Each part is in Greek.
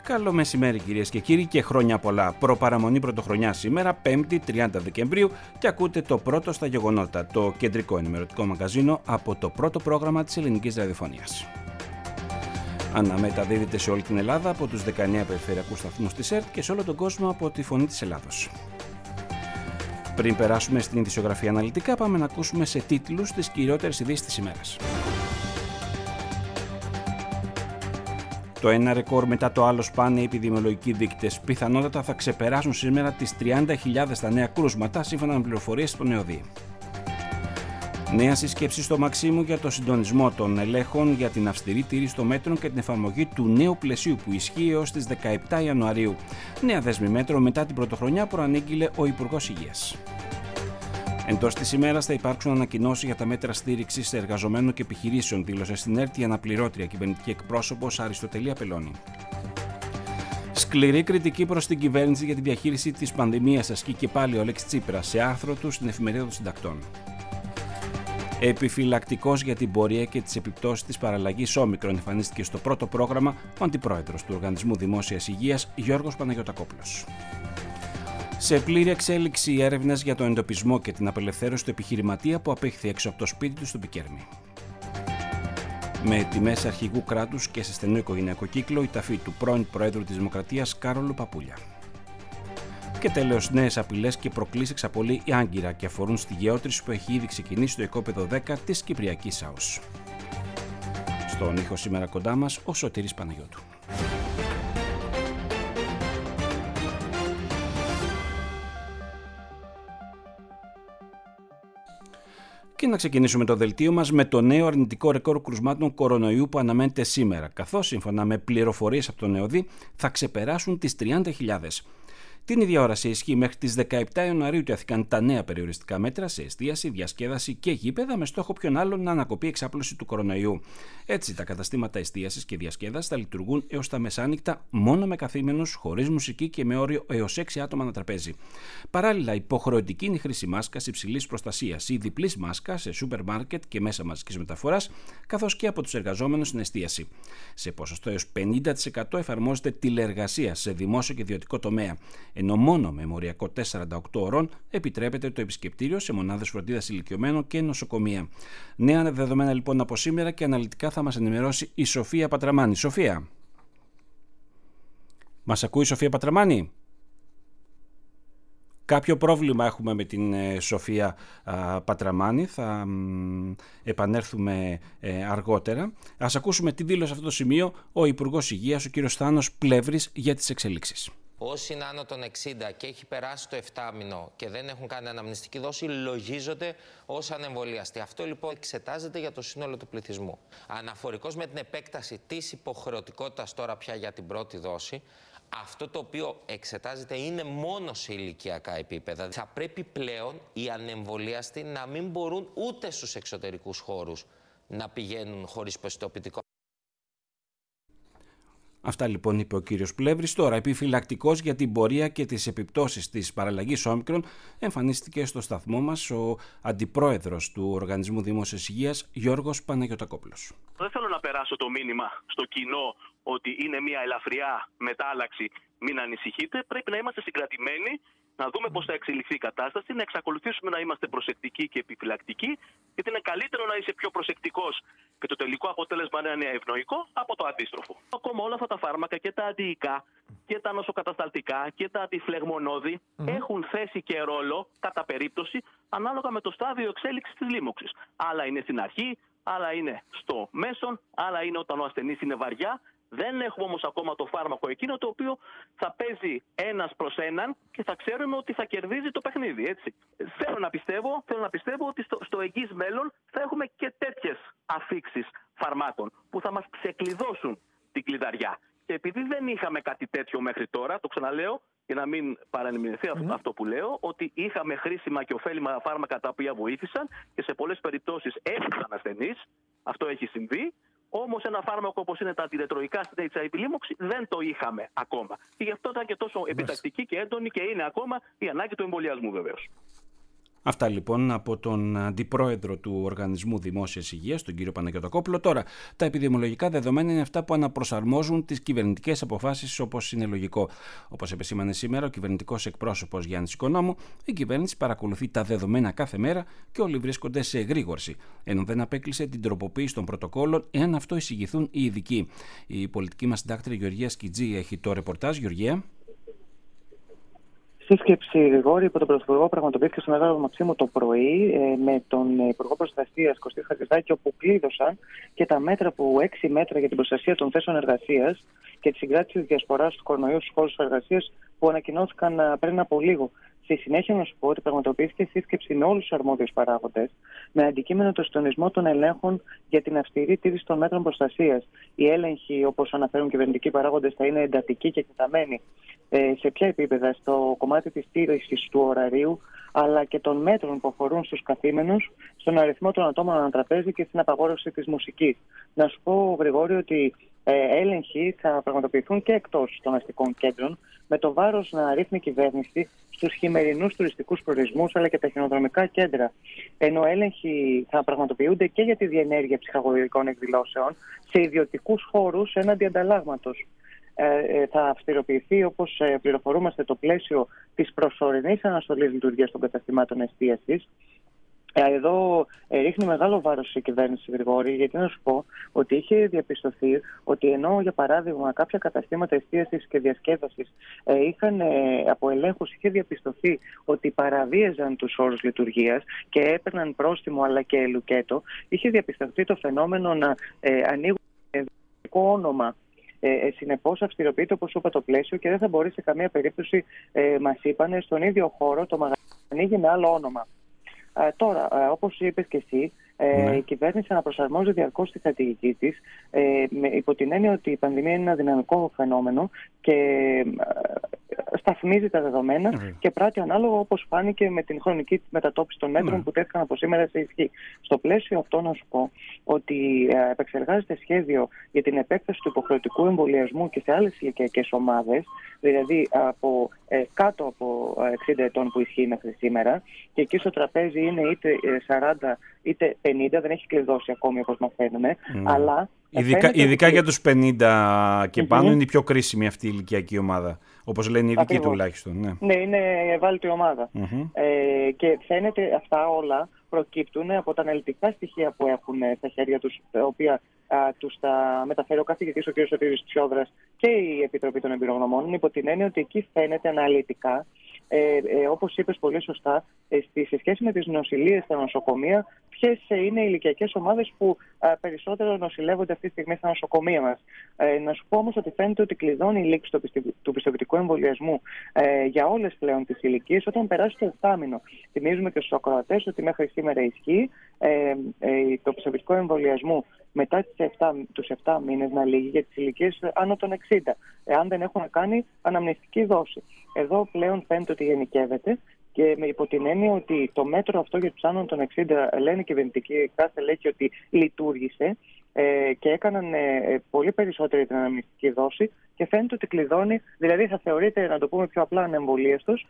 Καλό μεσημέρι κυρίες και κύριοι και χρόνια πολλά. Προπαραμονή πρωτοχρονιά σήμερα, 5η 30 Δεκεμβρίου και ακούτε το πρώτο στα γεγονότα, το κεντρικό ενημερωτικό μαγαζίνο από το πρώτο πρόγραμμα της ελληνικής ραδιοφωνίας. Αναμεταδίδεται σε όλη την Ελλάδα από τους 19 περιφερειακούς σταθμούς της ΕΡΤ και σε όλο τον κόσμο από τη Φωνή της Ελλάδος. Πριν περάσουμε στην ειδησιογραφία αναλυτικά, πάμε να ακούσουμε σε τίτλους τις κυριότερες ειδήσεις της ημέρας. Το ένα ρεκόρ μετά το άλλο σπάνε οι επιδημιολογικοί δείκτες. Πιθανότατα θα ξεπεράσουν σήμερα τις 30.000 τα νέα κρούσματα, σύμφωνα με πληροφορίες στον ΕΟΔΗ. Νέα συσκέψη στο Μαξίμου για το συντονισμό των ελέγχων για την αυστηρή τήρηση των μέτρων και την εφαρμογή του νέου πλαισίου που ισχύει έως τις 17 Ιανουαρίου. Νέα δέσμη μέτρων μετά την πρωτοχρονιά προανήγγειλε ο Υπουργός Υγείας. Εντός της ημέρας θα υπάρξουν ανακοινώσεις για τα μέτρα στήριξης εργαζομένων και επιχειρήσεων, δήλωσε στην ΕΡΤ η αναπληρώτρια κυβερνητική εκπρόσωπος Αριστοτελία Πελώνη. Σκληρή κριτική προς την κυβέρνηση για τη διαχείριση της πανδημίας ασκεί και πάλι ο Αλέξης Τσίπρας σε άρθρο του στην Εφημερίδα των Συντακτών. Επιφυλακτικός για την πορεία και τις επιπτώσεις της παραλλαγής Όμικρον εμφανίστηκε στο πρώτο πρόγραμμα ο Αντιπρόεδρος του Οργανισμού Δημόσιας Υγείας Γιώργος Παναγιωτακόπουλος. Σε πλήρη εξέλιξη οι έρευνες για τον εντοπισμό και την απελευθέρωση του επιχειρηματία που απέχθη έξω από το σπίτι του στο Πικέρμι. Με τιμές αρχηγού κράτους και σε στενό οικογενειακό κύκλο η ταφή του πρώην Προέδρου της Δημοκρατίας Κάρολου Παπούλια. Και τέλος, νέες απειλές και προκλήσεις εξαπολύει η Άγκυρα και αφορούν στη γεώτρηση που έχει ήδη ξεκινήσει στο οικόπεδο 10 της Κυπριακής ΑΟΣ. Στον ήχο σήμερα κοντά μας ο Σωτήρης Παναγιώτου. Και να ξεκινήσουμε το δελτίο μας με το νέο αρνητικό ρεκόρ κρουσμάτων κορονοϊού που αναμένεται σήμερα, καθώς σύμφωνα με πληροφορίες από τον ΕΟΔΗ θα ξεπεράσουν τις 30.000. Την ίδια ώρα σε ισχύ μέχρι τις 17 Ιανουαρίου τέθηκαν τα νέα περιοριστικά μέτρα σε εστίαση, διασκέδαση και γήπεδα με στόχο ποιον άλλον να ανακοπεί η εξάπλωση του κορονοϊού. Έτσι, τα καταστήματα εστίασης και διασκέδασης θα λειτουργούν έως τα μεσάνυχτα μόνο με καθήμενους, χωρίς μουσική και με όριο έως 6 άτομα ανά τραπέζι. Παράλληλα, υποχρεωτική είναι η χρήση μάσκας υψηλής προστασίας ή διπλής μάσκα σε σούπερ μάρκετ και μέσα μαζικής μεταφοράς, καθώς και από τους εργαζόμενους στην εστίαση. Σε ποσοστό έως 50% εφαρμόζεται τηλεεργασία σε δημόσιο και ιδιωτικό τομέα, ενώ μόνο με μοριακό 48 ώρων επιτρέπεται το επισκεπτήριο σε μονάδες φροντίδας ηλικιωμένων και νοσοκομεία. Νέα δεδομένα λοιπόν από σήμερα και αναλυτικά θα μας ενημερώσει η Σοφία Πατραμάνη. Σοφία. Μας ακούει η Σοφία Πατραμάνη? Κάποιο πρόβλημα έχουμε με την Σοφία Πατραμάνη, θα επανέλθουμε αργότερα. Ας ακούσουμε τι δήλωσε αυτό το σημείο ο Υπουργός Υγείας, ο κύριος Θάνος Πλεύρης, για τις εξελίξεις. Όσοι είναι άνω των 60 και έχει περάσει το 7μηνο και δεν έχουν κάνει αναμνηστική δόση, λογίζονται ως ανεμβολιαστοί. Αυτό λοιπόν εξετάζεται για το σύνολο του πληθυσμού. Αναφορικώς με την επέκταση της υποχρεωτικότητας τώρα πια για την πρώτη δόση, αυτό το οποίο εξετάζεται είναι μόνο σε ηλικιακά επίπεδα. Θα πρέπει πλέον οι ανεμβολιαστοί να μην μπορούν ούτε στους εξωτερικούς χώρους να πηγαίνουν χωρίς πιστοποιητικό. Αυτά λοιπόν είπε ο κύριος Πλεύρης. Τώρα, επιφυλακτικός για την πορεία και τις επιπτώσεις της παραλλαγής Όμικρον, εμφανίστηκε στο σταθμό μας ο Αντιπρόεδρος του Οργανισμού Δημόσιας Υγείας Γιώργος Παναγιωτακόπουλος. Δεν θέλω να περάσω το μήνυμα στο κοινό ότι είναι μια ελαφριά μετάλλαξη, μην ανησυχείτε. Πρέπει να είμαστε συγκρατημένοι, να δούμε πώς θα εξελιχθεί η κατάσταση, να εξακολουθήσουμε να είμαστε προσεκτικοί και επιφυλακτικοί, γιατί είναι καλύτερο να είσαι πιο προσεκτικός και το τελικό αποτέλεσμα να είναι ευνοϊκό από το αντίστροφο. Ακόμα όλα αυτά τα φάρμακα και τα αντιϊκά και τα νοσοκατασταλτικά και τα αντιφλεγμονώδη έχουν θέση και ρόλο κατά περίπτωση ανάλογα με το στάδιο εξέλιξης της λίμωξης. Άλλα είναι στην αρχή, άλλα είναι στο μέσον, άλλα είναι όταν ο ασθενής είναι βαριά. Δεν έχουμε όμως ακόμα το φάρμακο εκείνο το οποίο θα παίζει ένας προς έναν και θα ξέρουμε ότι θα κερδίζει το παιχνίδι, έτσι. Θέλω να πιστεύω ότι στο εγγύς μέλλον θα έχουμε και τέτοιες αφίξεις φαρμάκων που θα μας ξεκλειδώσουν την κλειδαριά. Και επειδή δεν είχαμε κάτι τέτοιο μέχρι τώρα, το ξαναλέω, για να μην παρανημηθεί αυτό που λέω, ότι είχαμε χρήσιμα και ωφέλιμα φάρμακα τα οποία βοήθησαν και σε πολλές περιπτώσεις έφυγαν ασθενείς, αυτό έχει συμβεί. Όμως ένα φάρμακο όπως είναι τα αντιρετροϊκά στην HIV λίμωξη δεν το είχαμε ακόμα. Και γι' αυτό ήταν και τόσο επιτακτική και έντονη και είναι ακόμα η ανάγκη του εμβολιασμού βεβαίως. Αυτά λοιπόν από τον Αντιπρόεδρο του Οργανισμού Δημόσιας Υγείας, τον κύριο Παναγιωτακόπουλο. Τώρα, τα επιδημιολογικά δεδομένα είναι αυτά που αναπροσαρμόζουν τις κυβερνητικές αποφάσεις, όπως είναι λογικό. Όπως επεσήμανε σήμερα ο κυβερνητικός εκπρόσωπος Γιάννης Οικονόμου, η κυβέρνηση παρακολουθεί τα δεδομένα κάθε μέρα και όλοι βρίσκονται σε εγρήγορση, ενώ δεν απέκλεισε την τροποποίηση των πρωτοκόλων, εάν αυτό εισηγηθούν οι ειδικοί. Η πολιτική μας συντάκτρια Γεωργία Σκιτζή έχει το ρεπορτάζ. Γεωργία. Σύσκεψη Γρηγόρη υπό τον Πρωθυπουργό πραγματοποιήθηκε στο Μεγάλο Μαξίμου το πρωί με τον Υπουργό Προστασίας Κωστή Χατζηδάκη, όπου κλείδωσαν και τα μέτρα 6 μέτρα για την προστασία των θέσεων εργασίας και τη συγκράτηση της διασποράς του κορονοϊού στους χώρους εργασίας που ανακοινώθηκαν πριν από λίγο. Στη συνέχεια, να σου πω ότι πραγματοποιήθηκε σύσκεψη με όλους τους αρμόδιους παράγοντες, με αντικείμενο το συντονισμό των ελέγχων για την αυστηρή τήρηση των μέτρων προστασίας. Οι έλεγχοι, όπως αναφέρουν κυβερνητικοί παράγοντες, θα είναι εντατικοί και εκτεταμένοι. Σε ποια επίπεδα? Στο κομμάτι της τήρησης του ωραρίου, αλλά και των μέτρων που αφορούν στους καθήμενους, στον αριθμό των ατόμων ανά τραπέζι και στην απαγόρευση της μουσικής. Να σου πω, Γρηγόρη, ότι έλεγχοι θα πραγματοποιηθούν και εκτός των αστικών κέντρων, με το βάρος να ρίχνει η κυβέρνηση στους χειμερινούς τουριστικούς προορισμούς αλλά και τα χιονοδρομικά κέντρα. Ενώ έλεγχοι θα πραγματοποιούνται και για τη διενέργεια ψυχαγωγικών εκδηλώσεων σε ιδιωτικούς χώρους έναντι ανταλλάγματος. Θα αυστηροποιηθεί, όπως πληροφορούμαστε, το πλαίσιο της προσωρινής αναστολής λειτουργίας των καταστημάτων εστίασης. Εδώ ρίχνει μεγάλο βάρος η κυβέρνηση, Γρηγόρη, γιατί να σου πω ότι είχε διαπιστωθεί ότι ενώ, για παράδειγμα, κάποια καταστήματα εστίασης και διασκέδασης είχαν από ελέγχους, είχε διαπιστωθεί ότι παραβίαζαν τους όρους λειτουργίας και έπαιρναν πρόστιμο αλλά και λουκέτο, είχε διαπιστωθεί το φαινόμενο να ανοίγουν ειδικό όνομα. Συνεπώς αυστηροποιείται, όπως είπα, το πλαίσιο και δεν θα μπορεί σε καμία περίπτωση, μας είπανε, στον ίδιο χώρο το μαγαζί να ανοίγει με άλλο όνομα. Τώρα, όπως είπες και εσύ, η κυβέρνηση αναπροσαρμόζει διαρκώς τη στρατηγική της, υπό την έννοια ότι η πανδημία είναι ένα δυναμικό φαινόμενο και σταθμίζει τα δεδομένα και πράττει ανάλογα, όπως φάνηκε με την χρονική μετατόπιση των μέτρων που τέθηκαν από σήμερα σε ισχύ. Στο πλαίσιο αυτό, να σου πω ότι επεξεργάζεται σχέδιο για την επέκταση του υποχρεωτικού εμβολιασμού και σε άλλες ηλικιακές ομάδες, δηλαδή κάτω από 60 ετών που ισχύει μέχρι σήμερα, και εκεί στο τραπέζι είναι είτε 40 είτε 50, δεν έχει κλειδώσει ακόμη, όπως μαθαίνουμε, αλλά... Ειδικά για τους 50 και πάνω είναι η πιο κρίσιμη αυτή η ηλικιακή ομάδα, όπως λένε οι ειδικοί τουλάχιστον. Ναι, είναι ευάλωτη ομάδα. Και φαίνεται αυτά όλα προκύπτουν από τα αναλυτικά στοιχεία που έχουν στα χέρια τους, τα οποία τους τα μεταφέρει ο καθηγητής ο κ. Σωτήρης Τσιόδρας και η Επιτροπή των Εμπειρογνωμόνων, υπό την έννοια ότι εκεί φαίνεται αναλυτικά, όπως είπες πολύ σωστά, σε σχέση με τις νοσηλίες στα νοσοκομεία, ποιες είναι οι ηλικιακές ομάδες που περισσότερο νοσηλεύονται αυτή τη στιγμή στα νοσοκομεία μας. Να σου πω όμως ότι φαίνεται ότι κλειδώνει η λήξη του πιστοποιητικού εμβολιασμού για όλες πλέον τις ηλικίες όταν περάσει το 7μηνο. Θυμίζουμε και στους ακροατές ότι μέχρι σήμερα ισχύει το πιστοποιητικό εμβολιασμού μετά τους 7 μήνες να λύγει για τις ηλικίες άνω των 60, εάν δεν έχουν κάνει αναμνηστική δόση. Εδώ πλέον φαίνεται ότι γενικεύεται και υπό την έννοια ότι το μέτρο αυτό για τους άνω των 60, λένε κυβερνητικοί κάθε λέγει ότι λειτουργήσε και έκαναν πολύ περισσότερη την αναμνηστική δόση και φαίνεται ότι κλειδώνει, δηλαδή θα θεωρείται, να το πούμε πιο απλά, ανεμβολίαστος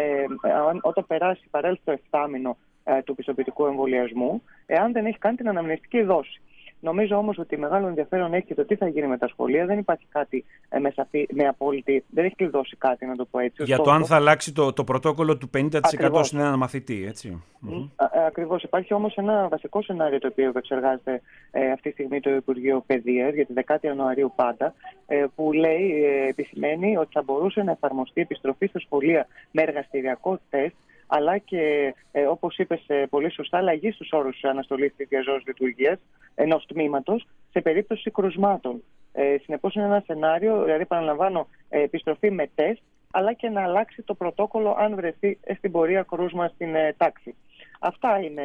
όταν παρέλθει το 7μηνο του πιστοποιητικού εμβολιασμού, εάν δεν έχει κάνει την αναμνηστική δόση. Νομίζω όμως ότι μεγάλο ενδιαφέρον έχει και το τι θα γίνει με τα σχολεία. Δεν υπάρχει κάτι με απόλυτη. Δεν έχει κλειδώσει κάτι, να το πω έτσι. Για το αν θα αλλάξει το πρωτόκολλο του 50% στην ένα μαθητή, έτσι. Ακριβώς. Υπάρχει όμως ένα βασικό σενάριο το οποίο εξεργάζεται αυτή τη στιγμή το Υπουργείο Παιδείας για τη 10η Ιανουαρίου πάντα, που λέει, επισημαίνει ότι θα μπορούσε να εφαρμοστεί επιστροφή στα σχολεία με εργαστηριακό τεστ, αλλά και, όπως είπες πολύ σωστά, αλλαγή στους όρους αναστολής της διαζώσης λειτουργίας ενός τμήματος σε περίπτωση κρουσμάτων. Συνεπώς είναι ένα σενάριο, δηλαδή επαναλαμβάνω, επιστροφή με τεστ, αλλά και να αλλάξει το πρωτόκολλο αν βρεθεί στην πορεία κρούσμα στην τάξη. Αυτά είναι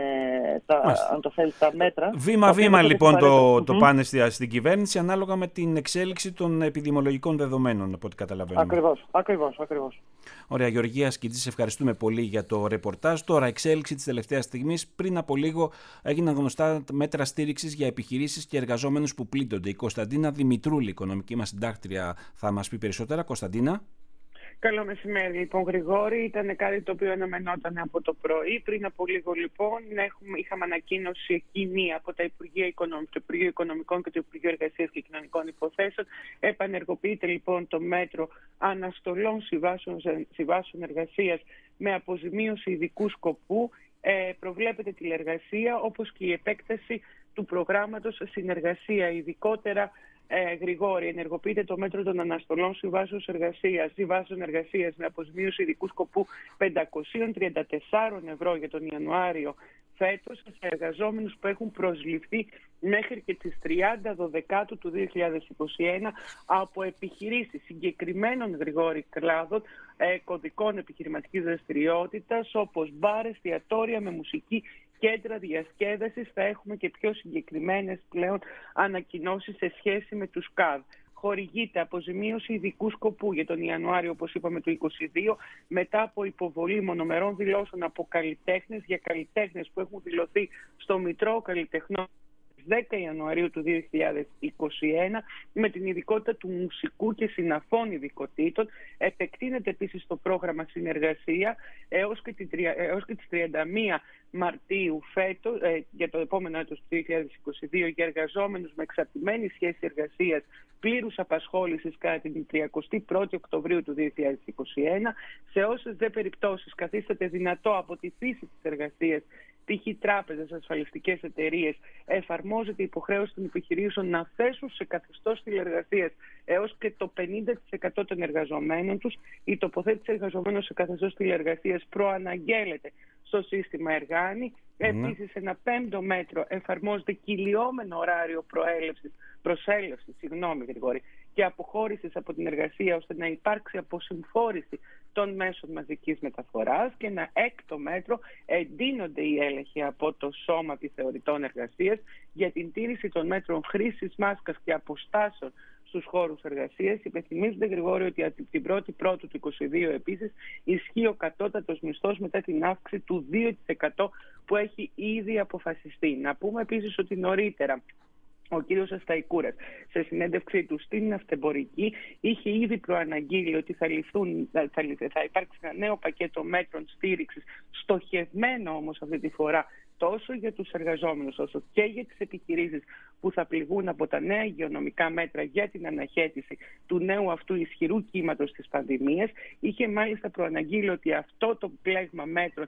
αν το θέλει, τα μέτρα. Βήμα-βήμα λοιπόν το πάνε στην κυβέρνηση ανάλογα με την εξέλιξη των επιδημιολογικών δεδομένων, από ό,τι καταλαβαίνουμε. Ακριβώς. Ωραία, Γεωργία Σκιτζή, σε ευχαριστούμε πολύ για το ρεπορτάζ. Τώρα, εξέλιξη της τελευταίας στιγμής. Πριν από λίγο έγιναν γνωστά μέτρα στήριξης για επιχειρήσεις και εργαζόμενους που πλήττονται. Η Κωνσταντίνα Δημητρούλη, οικονομική μας συντάκτρια, θα μας πει περισσότερα. Κωνσταντίνα. Καλό μεσημέρι. Λοιπόν, Γρηγόρη, ήταν κάτι το οποίο αναμενόταν από το πρωί. Πριν από λίγο, λοιπόν, είχαμε ανακοίνωση κοινή από το Υπουργείο Οικονομικών και το Υπουργείο Εργασίας και Κοινωνικών Υποθέσεων. Επανεργοποιείται, λοιπόν, το μέτρο αναστολών συμβάσεων εργασίας με αποζημίωση ειδικού σκοπού. Προβλέπεται τηλεργασία, όπως και η επέκταση του προγράμματος συνεργασία, ειδικότερα. Γρηγόρη, ενεργοποιείται το μέτρο των αναστολών συμβάσεων εργασίας με αποζημίωση ειδικού σκοπού 534 ευρώ για τον Ιανουάριο φέτος σε εργαζόμενους που έχουν προσληφθεί μέχρι και τις 30 Δεκάτου του 2021 από επιχειρήσεις συγκεκριμένων, Γρηγόρη, κλάδων κωδικών επιχειρηματικής δραστηριότητας, όπως μπαρ, εστιατόρια με μουσική, κέντρα διασκέδασης. Θα έχουμε και πιο συγκεκριμένες πλέον ανακοινώσεις σε σχέση με τους ΚΑΔ. Χορηγείται αποζημίωση ειδικού σκοπού για τον Ιανουάριο, όπως είπαμε, του 2022, μετά από υποβολή μονομερών δηλώσεων από καλλιτέχνες για καλλιτέχνες που έχουν δηλωθεί στο Μητρό Καλλιτεχνών 10 Ιανουαρίου του 2021 με την ειδικότητα του μουσικού και συναφών ειδικοτήτων. Επεκτείνεται επίσης το πρόγραμμα συνεργασία έως και τις 31 Μαρτίου φέτος, για το επόμενο έτος του 2022, για εργαζόμενους με εξαρτημένη σχέση εργασίας πλήρους απασχόλησης κατά την 31η Οκτωβρίου του 2021. Σε όσες δε περιπτώσεις καθίσταται δυνατό από τη φύση της εργασίας, π.χ. τράπεζες, ασφαλιστικές εταιρείες, εφαρμόζεται η υποχρέωση των επιχειρήσεων να θέσουν σε καθεστώς τηλεργασίας έως και το 50% των εργαζομένων τους. Η τοποθέτηση εργαζομένων σε καθεστώς τηλεργασίας προαναγγέλλεται στο σύστημα Εργάνη. Επίσης, ένα πέμπτο μέτρο εφαρμόζεται κυλιόμενο ωράριο προσέλευσης και αποχώρησης από την εργασία, ώστε να υπάρξει αποσυμφόρηση των μέσων μαζικής μεταφοράς. Και ένα έκτο μέτρο, εντείνονται οι έλεγχοι από το Σώμα Επιθεωρητών Εργασίας για την τήρηση των μέτρων χρήσης μάσκας και αποστάσεων στους χώρους εργασίας. Υπενθυμίζεται, Γρηγόρη, ότι από την 1η Πρώτου του 2022 επίσης ισχύει ο κατώτατος μισθός μετά την αύξηση του 2% που έχει ήδη αποφασιστεί. Να πούμε επίσης ότι νωρίτερα ο κύριος Ασταϊκούρας, σε συνέντευξή του στην Ναυτεμπορική, είχε ήδη προαναγγείλει ότι θα υπάρξει ένα νέο πακέτο μέτρων στήριξης, στοχευμένο όμως αυτή τη φορά τόσο για τους εργαζόμενους όσο και για τις επιχειρήσεις που θα πληγούν από τα νέα υγειονομικά μέτρα για την αναχέτηση του νέου αυτού ισχυρού κύματος της πανδημίας. Είχε μάλιστα προαναγγείλει ότι αυτό το πλέγμα μέτρων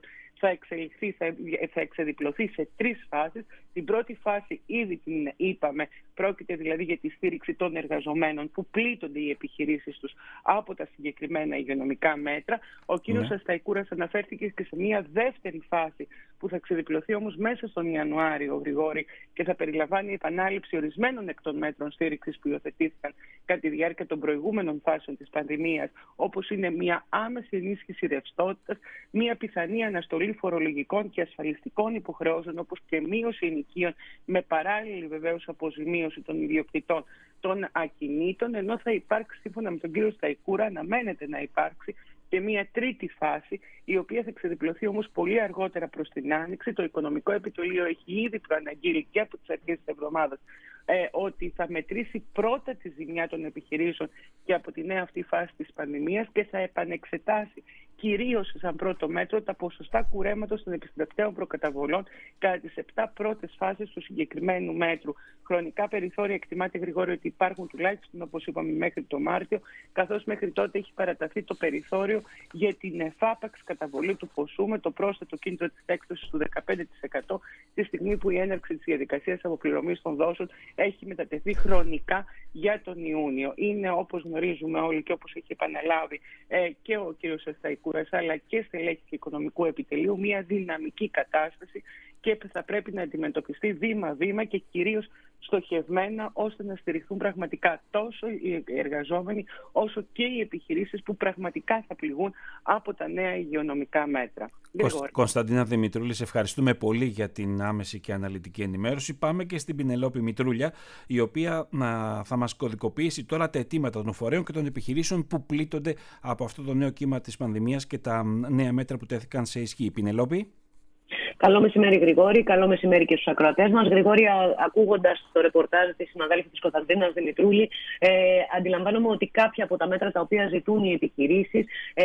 θα εξεδιπλωθεί σε 3 φάσεις. Την πρώτη φάση ήδη την είπαμε, πρόκειται δηλαδή για τη στήριξη των εργαζομένων που πλήττονται οι επιχειρήσεις τους από τα συγκεκριμένα υγειονομικά μέτρα. Ο κύριος Ασταϊκούρας αναφέρθηκε και σε μια δεύτερη φάση που θα εξεδιπλωθεί όμως μέσα στον Ιανουάριο, Γρηγόρη, και θα περιλαμβάνει επανάληψη ορισμένων εκ των μέτρων στήριξης που υιοθετήθηκαν κατά τη διάρκεια των προηγούμενων φάσεων της πανδημίας, όπως είναι μια άμεση ενίσχυση ρευστότητας, μια πιθανή αναστολή φορολογικών και ασφαλιστικών υποχρεώσεων, όπως και μείωση ενοικίων με παράλληλη βεβαίως αποζημίωση των ιδιοκτητών των ακινήτων, ενώ θα υπάρξει, σύμφωνα με τον κύριο Σταϊκούρα, αναμένεται να υπάρξει και μια τρίτη φάση, η οποία θα εξεδιπλωθεί όμως πολύ αργότερα προς την Άνοιξη. Το Οικονομικό Επιτελείο έχει ήδη προαναγγείλει και από τις αρχές της εβδομάδας ότι θα μετρήσει πρώτα τη ζημιά των επιχειρήσεων και από τη νέα αυτή φάση της πανδημίας και θα επανεξετάσει κυρίως σαν πρώτο μέτρο τα ποσοστά κουρέματος των επιστρεπτέων προκαταβολών κατά τις 7 πρώτες φάσεις του συγκεκριμένου μέτρου. Χρονικά περιθώρια εκτιμάται, Γρηγόρη, ότι υπάρχουν τουλάχιστον, όπως είπαμε, μέχρι το Μάρτιο, καθώς μέχρι τότε έχει παραταθεί το περιθώριο για την εφάπαξ καταβολή του ποσού με το πρόσθετο κίνητρο της έκπτωσης του 15% τη στιγμή που η έναρξη της διαδικασίας αποπληρωμής των δόσεων έχει μετατεθεί χρονικά για τον Ιούνιο. Είναι, όπως γνωρίζουμε όλοι και όπως έχει επαναλάβει και ο κ. Ασταϊκούρας, αλλά και στελέχη του Οικονομικού Επιτελείου, μια δυναμική κατάσταση και θα πρέπει να αντιμετωπιστεί βήμα-βήμα και κυρίως στοχευμένα, ώστε να στηριχθούν πραγματικά τόσο οι εργαζόμενοι όσο και οι επιχειρήσεις που πραγματικά θα πληγούν από τα νέα υγειονομικά μέτρα. Κωνσταντίνα Δημητρούλη, σε ευχαριστούμε πολύ για την άμεση και αναλυτική ενημέρωση. Πάμε και στην Πινελόπη Μητρούλια, η οποία θα μας κωδικοποιήσει τώρα τα αιτήματα των φορέων και των επιχειρήσεων που πλήττονται από αυτό το νέο κύμα της πανδημίας και τα νέα μέτρα που τέθηκαν σε ισχύ. Πινελόπη. Καλό μεσημέρι, Γρηγόρη. Καλό μεσημέρι και στους ακροατές μας. Γρηγόρη, ακούγοντας το ρεπορτάζ της συναδέλφου της Κωνσταντίνας Δημητρούλη, αντιλαμβάνομαι ότι κάποια από τα μέτρα τα οποία ζητούν οι επιχειρήσεις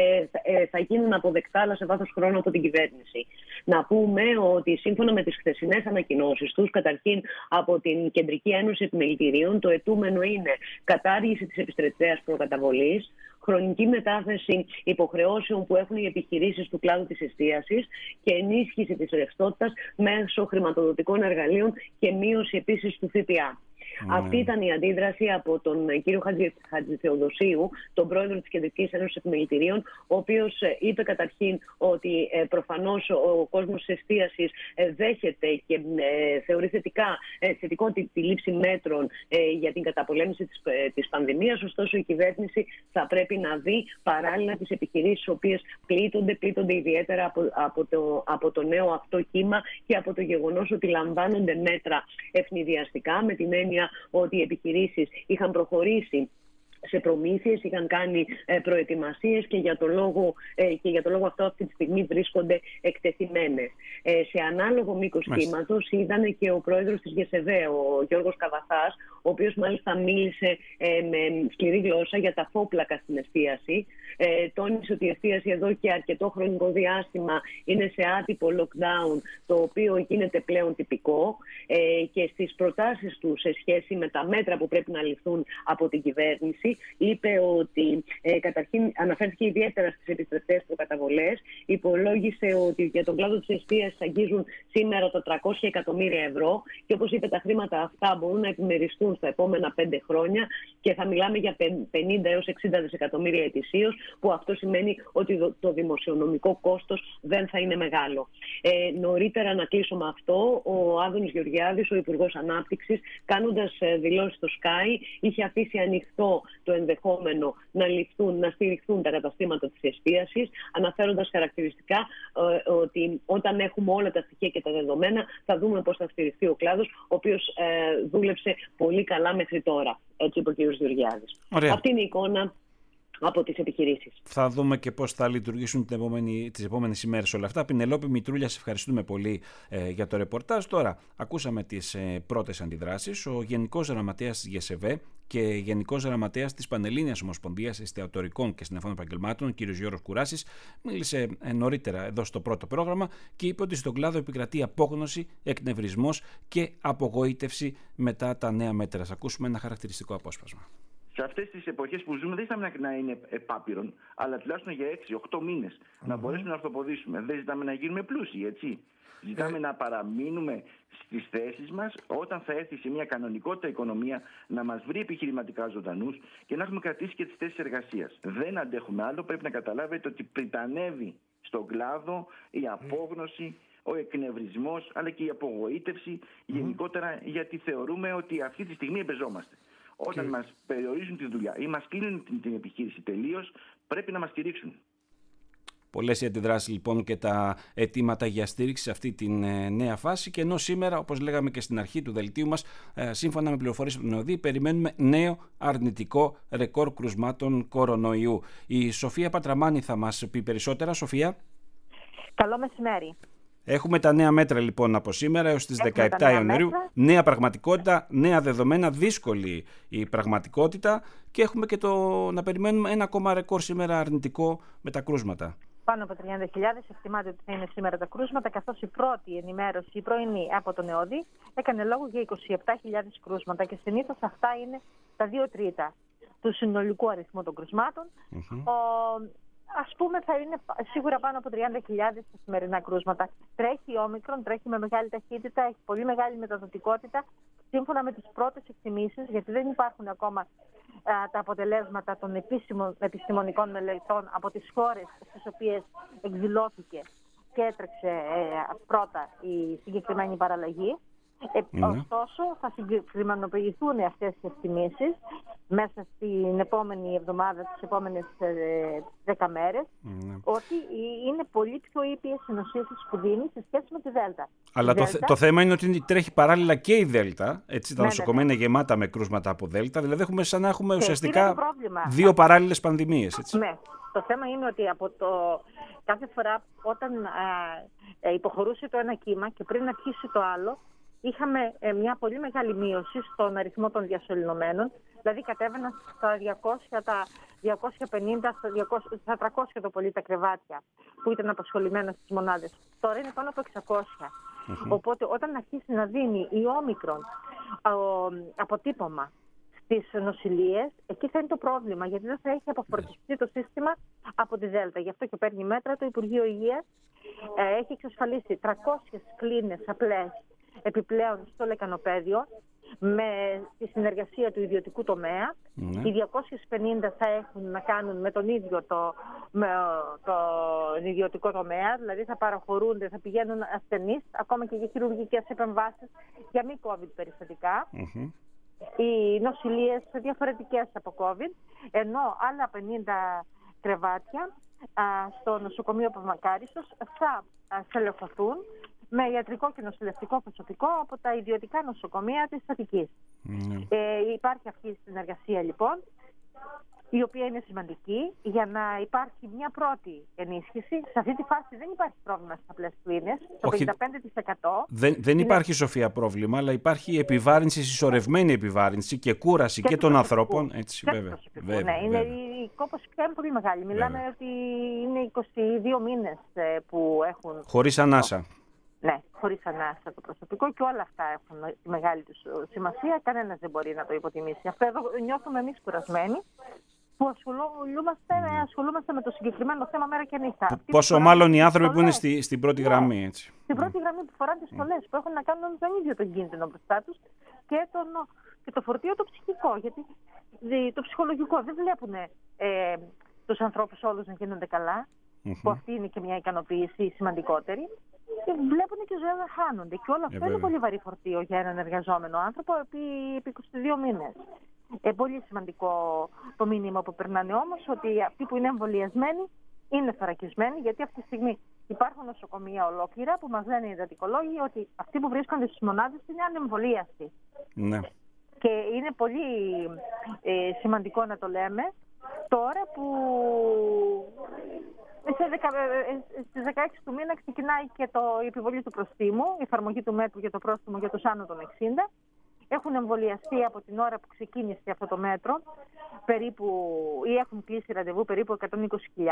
θα γίνουν αποδεκτά, αλλά σε βάθος χρόνου από την κυβέρνηση. Να πούμε ότι σύμφωνα με τις χθεσινές ανακοινώσεις τους, καταρχήν από την Κεντρική Ένωση Επιμελητηρίων, το αιτούμενο είναι κατάργηση της επιστρεπτέας προκαταβολής, χρονική μετάθεση υποχρεώσεων που έχουν οι επιχειρήσεις του κλάδου της εστίασης και ενίσχυση της ρευστότητας μέσω χρηματοδοτικών εργαλείων και μείωση επίσης του ΦΠΑ. Αυτή ήταν η αντίδραση από τον κύριο Χατζηθεοδοσίου, τον πρόεδρο της Κεντρικής Ένωσης Επιμελητηρίων, ο οποίος είπε καταρχήν ότι προφανώς ο κόσμος της εστίασης δέχεται και θεωρεί θετικό τη λήψη μέτρων για την καταπολέμηση της πανδημίας. Ωστόσο, η κυβέρνηση θα πρέπει να δει παράλληλα τις επιχειρήσεις, οι οποίες πλήττονται ιδιαίτερα από το νέο αυτό κύμα και από το γεγονός ότι λαμβάνονται μέτρα ευνηδιαστικά, με την έννοια ότι οι επιχειρήσεις είχαν προχωρήσει σε προμήθειες, είχαν κάνει προετοιμασίες και για το λόγο αυτό αυτή τη στιγμή βρίσκονται εκτεθειμένες. Σε ανάλογο μήκος κύματος ήταν και ο πρόεδρος της ΓΕΣΕΒΕ, ο Γιώργος Καβαθάς, ο οποίος μάλιστα μίλησε με σκληρή γλώσσα για τα φόπλακα στην εστίαση. Τόνισε ότι η εστίαση εδώ και αρκετό χρονικό διάστημα είναι σε άτυπο lockdown, το οποίο γίνεται πλέον τυπικό, και στις προτάσεις του σε σχέση με τα μέτρα που πρέπει να ληφθούν από την κυβέρνηση, είπε ότι καταρχήν αναφέρθηκε ιδιαίτερα στις επιστρεπτές προκαταβολές. Υπολόγισε ότι για τον κλάδο της εστίασης αγγίζουν σήμερα τα 300 εκατομμύρια ευρώ και, όπως είπε, τα χρήματα αυτά μπορούν να επιμεριστούν στα επόμενα 5 χρόνια και θα μιλάμε για 50 έως 60 δισεκατομμύρια ετησίως, που αυτό σημαίνει ότι το δημοσιονομικό κόστος δεν θα είναι μεγάλο. Νωρίτερα, να κλείσω με αυτό, ο Άδωνης Γεωργιάδης, ο Υπουργός Ανάπτυξης, κάνοντας δηλώσεις στο Sky, είχε αφήσει ανοιχτό το ενδεχόμενο να στηριχθούν τα καταστήματα της εστίασης, αναφέροντας χαρακτηριστικά ότι όταν έχουμε όλα τα στοιχεία και τα δεδομένα θα δούμε πώς θα στηριχθεί ο κλάδος, ο οποίος δούλεψε πολύ καλά μέχρι τώρα. Έτσι είπε ο κ. Γεωργιάδης. Αυτή είναι η εικόνα από τις επιχειρήσεις. Θα δούμε και πώς θα λειτουργήσουν τις επόμενες ημέρες όλα αυτά. Πινελόπη Μητρούλια, σε ευχαριστούμε πολύ για το ρεπορτάζ. Τώρα, ακούσαμε τις πρώτες αντιδράσεις. Ο Γενικός Γραμματέας της ΓΕΣΕΒΕ και Γενικός Γραμματέας της Πανελλήνιας Ομοσπονδίας Εστιατορικών και Συναφών Επαγγελμάτων, ο κ. Γιώργος Κουράσης, μίλησε νωρίτερα εδώ στο πρώτο πρόγραμμα και είπε ότι στον κλάδο επικρατεί απόγνωση, εκνευρισμός και απογοήτευση μετά τα νέα μέτρα. Θα ακούσουμε ένα χαρακτηριστικό απόσπασμα. Σε αυτές τις εποχές που ζούμε δεν ζητάμε να είναι επάπειρον, αλλά τουλάχιστον για 6-8 μήνες να μπορέσουμε να ορθοποδήσουμε. Δεν ζητάμε να γίνουμε πλούσιοι, έτσι. Ζητάμε να παραμείνουμε στις θέσεις μας όταν θα έρθει σε μια κανονικότητα οικονομία να μας βρει επιχειρηματικά ζωντανούς και να έχουμε κρατήσει και τις θέσεις εργασίας. Δεν αντέχουμε άλλο. Πρέπει να καταλάβετε ότι πριτανεύει στον κλάδο η απόγνωση, ο εκνευρισμός, αλλά και η απογοήτευση γενικότερα, γιατί θεωρούμε ότι αυτή τη στιγμή εμπεζόμαστε. Όταν μας περιορίζουν τη δουλειά ή μας κλείνουν την επιχείρηση τελείως, πρέπει να μας στηρίξουν. Πολλές οι αντιδράσεις λοιπόν και τα αιτήματα για στήριξη σε αυτή τη νέα φάση, και ενώ σήμερα, όπως λέγαμε και στην αρχή του δελτίου μας, σύμφωνα με πληροφορίες από την ΕΟΔΗ, περιμένουμε νέο αρνητικό ρεκόρ κρουσμάτων κορονοϊού. Η Σοφία Πατραμάνη θα μας πει περισσότερα. Σοφία. Καλό μεσημέρι. Έχουμε τα νέα μέτρα λοιπόν από σήμερα έως τις 17 Ιανουαρίου. Νέα πραγματικότητα, νέα δεδομένα, δύσκολη η πραγματικότητα, και έχουμε και να περιμένουμε ένα ακόμα ρεκόρ σήμερα αρνητικό με τα κρούσματα. Πάνω από 30.000 εκτιμάται ότι θα είναι σήμερα τα κρούσματα, καθώς η πρώτη ενημέρωση, η πρωινή από τον ΕΟΔΗ, έκανε λόγο για 27.000 κρούσματα και συνήθως αυτά είναι τα 2 τρίτα του συνολικού αριθμού των κρούσματων. Ας πούμε θα είναι σίγουρα πάνω από 30.000 τα σημερινά κρούσματα. Τρέχει η Όμικρον, τρέχει με μεγάλη ταχύτητα, έχει πολύ μεγάλη μεταδοτικότητα. Σύμφωνα με τις πρώτες εκτιμήσεις, γιατί δεν υπάρχουν ακόμα τα αποτελέσματα των επίσημων επιστημονικών μελετών από τις χώρες στις οποίες εκδηλώθηκε και έτρεξε πρώτα η συγκεκριμένη παραλλαγή, Ωστόσο, θα συγκεκριμενοποιηθούν αυτές οι εκτιμήσεις μέσα στην επόμενη εβδομάδα, τις επόμενες 10 μέρες, ότι είναι πολύ πιο ήπιες οι νοσήσεις που δίνει σε σχέση με τη Δέλτα. Αλλά το θέμα είναι ότι τρέχει παράλληλα και η Δέλτα. Έτσι, τα νοσοκομεία είναι γεμάτα με κρούσματα από Δέλτα. Δηλαδή, έχουμε σαν να έχουμε ουσιαστικά δύο παράλληλες πανδημίες. Έτσι. Ναι. Το θέμα είναι ότι κάθε φορά όταν υποχωρούσε το ένα κύμα και πριν αρχίσει το άλλο, είχαμε μια πολύ μεγάλη μείωση στον αριθμό των διασωληνωμένων. Δηλαδή κατέβαιναν στα 200, τα 250, στα 300 το πολύ τα κρεβάτια που ήταν απασχολημένα στις μονάδες. Τώρα είναι πάνω από 600. Οπότε όταν αρχίσει να δίνει η όμικρον αποτύπωμα στις νοσηλίες, εκεί θα είναι το πρόβλημα, γιατί δεν θα έχει αποφορτιστεί το σύστημα από τη Δέλτα. Γι' αυτό και παίρνει μέτρα το Υπουργείο Υγείας. Έχει εξασφαλίσει 300 κλίνες απλές επιπλέον στο λεκανοπέδιο με τη συνεργασία του ιδιωτικού τομέα. Οι 250 θα έχουν να κάνουν με τον ίδιο τον ιδιωτικό τομέα, δηλαδή θα παραχωρούνται, θα πηγαίνουν ασθενείς, ακόμα και για χειρουργικές επεμβάσεις, για μη COVID περιστατικά. Οι νοσηλίες διαφορετικές από COVID, ενώ άλλα 50 κρεβάτια στο νοσοκομείο Παυμακάριστος θα στελεχωθούν με ιατρικό και νοσηλευτικό προσωπικό από τα ιδιωτικά νοσοκομεία της Αττικής. Υπάρχει αυτή η συνεργασία λοιπόν, η οποία είναι σημαντική για να υπάρχει μια πρώτη ενίσχυση. Σε αυτή τη φάση δεν υπάρχει πρόβλημα στις απλές κλίνες. Το 55%. Δεν υπάρχει, Σοφία, πρόβλημα, αλλά υπάρχει επιβάρυνση, συσσωρευμένη επιβάρυνση και κούραση και των ανθρώπων. Έτσι, βέβαια. Ναι, η κόπωση πια είναι πολύ μεγάλη. Μιλάμε ότι είναι 22 μήνες που έχουν. Χωρίς ανάσα. Ναι, χωρίς ανάσα το προσωπικό, και όλα αυτά έχουν τη μεγάλη τους σημασία. Κανένας δεν μπορεί να το υποτιμήσει. Αυτό εδώ νιώθουμε εμείς κουρασμένοι, που ασχολούμαστε με το συγκεκριμένο θέμα μέρα και νύχτα. Πόσο μάλλον οι άνθρωποι που είναι στην πρώτη γραμμή. Έτσι. Στην πρώτη γραμμή που φοράνε τις στολές, που έχουν να κάνουν τον ίδιο τον κίνδυνο μπροστά τους και το φορτίο το ψυχικό. Γιατί το ψυχολογικό δεν βλέπουν τους ανθρώπους όλους να γίνονται καλά, που αυτή είναι και μια ικανοποίηση σημαντικότερη. Και βλέπουν και ζωές να χάνονται. Και όλο αυτό είναι πολύ βαρύ φορτίο για έναν εργαζόμενο άνθρωπο επί 22 μήνες. Πολύ σημαντικό το μήνυμα που περνάνε όμως, ότι αυτοί που είναι εμβολιασμένοι είναι θωρακισμένοι, γιατί αυτή τη στιγμή υπάρχουν νοσοκομεία ολόκληρα που μας λένε οι εντατικολόγοι ότι αυτοί που βρίσκονται στις μονάδες είναι ανεμβολίαστοι. Ναι. Και είναι πολύ σημαντικό να το λέμε τώρα που στις 16 του μήνα ξεκινάει και η επιβολή του προστίμου, η εφαρμογή του μέτρου για το πρόστιμο για τους άνω των 60. Έχουν εμβολιαστεί από την ώρα που ξεκίνησε αυτό το μέτρο ή έχουν κλείσει ραντεβού περίπου 120.000.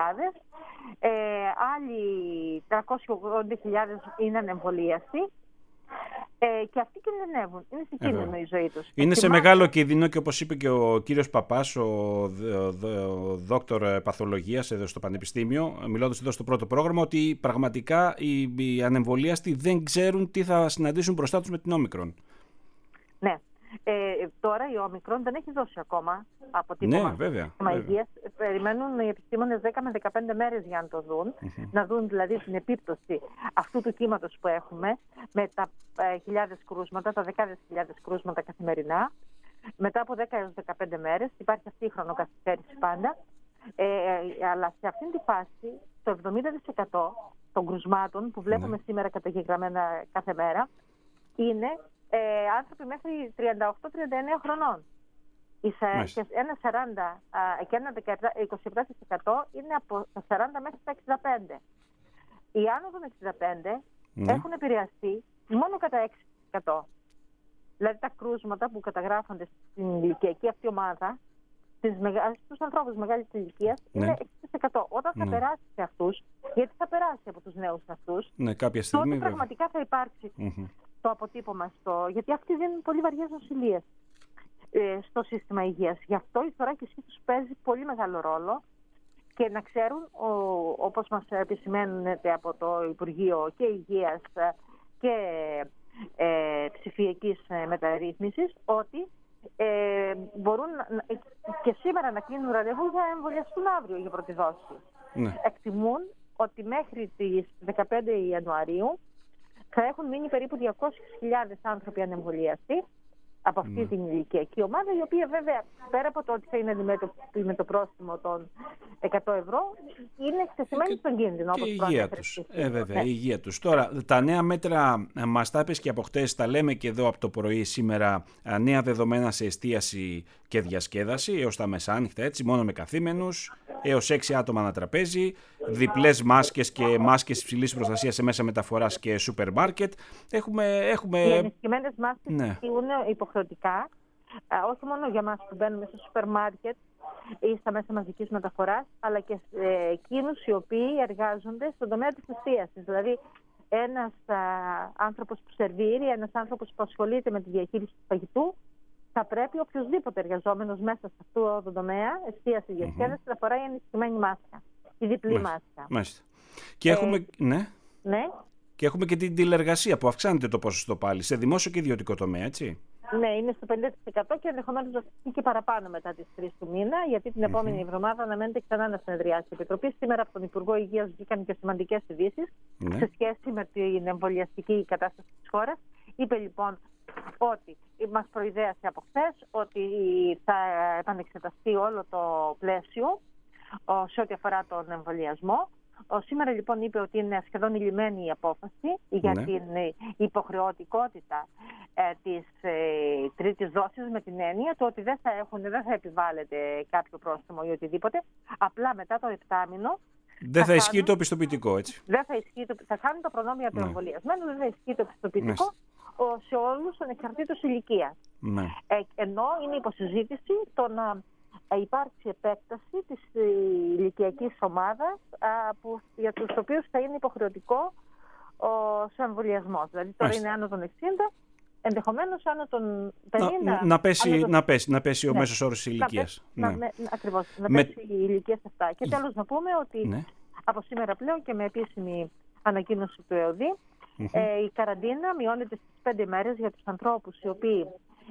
Άλλοι 380.000 είναι ανεμβολίαστοι. Και αυτοί κινδυνεύουν. Είναι σε κίνδυνο η ζωή τους. Είναι σε μεγάλο κίνδυνο, και όπως είπε και ο κύριος Παπάς, ο δόκτωρ παθολογίας εδώ στο Πανεπιστήμιο, μιλώντας εδώ στο πρώτο πρόγραμμα, ότι πραγματικά οι ανεμβολίαστοι δεν ξέρουν τι θα συναντήσουν μπροστά τους με την Όμικρον. Ναι. Τώρα η Όμικρον δεν έχει δώσει ακόμα αποτύπωμα σύστημα υγείας. Περιμένουν οι επιστήμονες 10 με 15 μέρες για να το δουν. Να δουν δηλαδή την επίπτωση αυτού του κύματος που έχουμε με τα χιλιάδες κρούσματα, τα δεκάδες χιλιάδες κρούσματα καθημερινά. Μετά από 10 έως 15 μέρες υπάρχει αυτή η χρονοκαθυστέρηση πάντα. Αλλά σε αυτήν τη φάση το 70% των κρουσμάτων που βλέπουμε σήμερα καταγεγραμμένα κάθε μέρα είναι άνθρωποι μέχρι 38-39 χρονών. Και ένα 40 και ένα 27% είναι από τα 40 μέχρι τα 65. Οι άνω των 65 έχουν επηρεαστεί μόνο κατά 6%. Δηλαδή τα κρούσματα που καταγράφονται στην ηλικιακή αυτή ομάδα, στους ανθρώπους μεγάλης ηλικίας, είναι 6%. Όταν θα περάσει σε αυτούς, γιατί θα περάσει από τους νέους αυτούς, κάποια στιγμή, τότε πραγματικά θα υπάρξει το αποτύπωμα γιατί αυτοί δίνουν πολύ βαριές νοσηλίες στο σύστημα υγείας. Γι' αυτό η θωράκισή τους παίζει πολύ μεγάλο ρόλο, και να ξέρουν, όπως μας επισημαίνεται από το Υπουργείο και Υγείας και ψηφιακής μεταρρύθμισης, ότι μπορούν και σήμερα να κλείνουν ραντεβού για να εμβολιαστούν αύριο για πρώτη δόση. Εκτιμούν ότι μέχρι τις 15 Ιανουαρίου θα έχουν μείνει περίπου 200.000 άνθρωποι ανεμβολιαστοί από αυτή την ηλικιακή ομάδα, η οποία βέβαια πέρα από το ότι θα είναι αντιμέτωπη με το πρόστιμο των 100 ευρώ, είναι εκτεθειμένη στον κίνδυνο. Και η υγεία τους. Βέβαια, η υγεία τους. Τώρα, τα νέα μέτρα μας τα είπες και από χτες, τα λέμε και εδώ από το πρωί σήμερα, νέα δεδομένα σε εστίαση και διασκέδαση έως τα μεσάνυχτα, έτσι, μόνο με καθήμενους, έως 6 άτομα ένα τραπέζι, διπλές μάσκες και μάσκες υψηλής προστασίας σε μέσα μεταφοράς και σούπερ μάρκετ. Οι ενισχυμένες μάσκες είναι υποχρεωτικά, όχι μόνο για μας που μπαίνουμε στο σούπερ μάρκετ ή στα μέσα μαζικής μεταφοράς, αλλά και εκείνους οι οποίοι εργάζονται στον τομέα της εστίασης. Δηλαδή, ένας άνθρωπος που σερβίρει, ένας άνθρωπος που ασχολείται με τη διαχείριση του φαγητού, θα πρέπει οποιοδήποτε εργαζόμενος μέσα σε αυτό το τομέα, εστίαση, διασκέδαση, να φοράει ενισχυμένη μάσκα, η διπλή μάσκα. Μάλιστα. Και έχουμε, και έχουμε και την τηλεργασία που αυξάνεται το ποσοστό πάλι σε δημόσιο και ιδιωτικό τομέα, έτσι. Ναι, είναι στο 50% και ενδεχομένως να αυξηθεί και παραπάνω μετά τις 3 του μήνα, γιατί την επόμενη εβδομάδα αναμένεται ξανά να συνεδριάσει η Επιτροπή. Σήμερα από τον Υπουργό Υγείας βγήκαν και σημαντικές ειδήσεις σε σχέση με την εμβολιαστική κατάσταση της χώρας. Είπε λοιπόν ότι μας προειδέασε από χθες ότι θα επανεξεταστεί όλο το πλαίσιο σε ό,τι αφορά τον εμβολιασμό. Σήμερα λοιπόν είπε ότι είναι σχεδόν ηλυμένη η απόφαση για την υποχρεωτικότητα της τρίτης δόσης, με την έννοια του ότι δεν θα επιβάλλεται κάποιο πρόστιμο ή οτιδήποτε. Απλά μετά το 7μηνο δεν θα ισχύει το πιστοποιητικό, έτσι. Θα κάνουν τα προνόμια του εμβολιασμένου, δεν θα ισχύει το πιστοποιητικό σε όλους ανεξαρτήτως ηλικίας. Ενώ είναι υποσυζήτηση το να υπάρξει επέκταση της ηλικιακής ομάδας για τους οποίους θα είναι υποχρεωτικό ο εμβολιασμός. Δηλαδή τώρα είναι άνω των 60, ενδεχομένως άνω των 50. Να πέσει ο μέσος όρος της ηλικίας. Ακριβώς, να πέσει η ηλικία σε αυτά. Και τέλος να πούμε ότι από σήμερα πλέον και με επίσημη ανακοίνωση του ΕΟΔΗ, η καραντίνα μειώνεται στις 5 μέρες για τους ανθρώπους οι οποίοι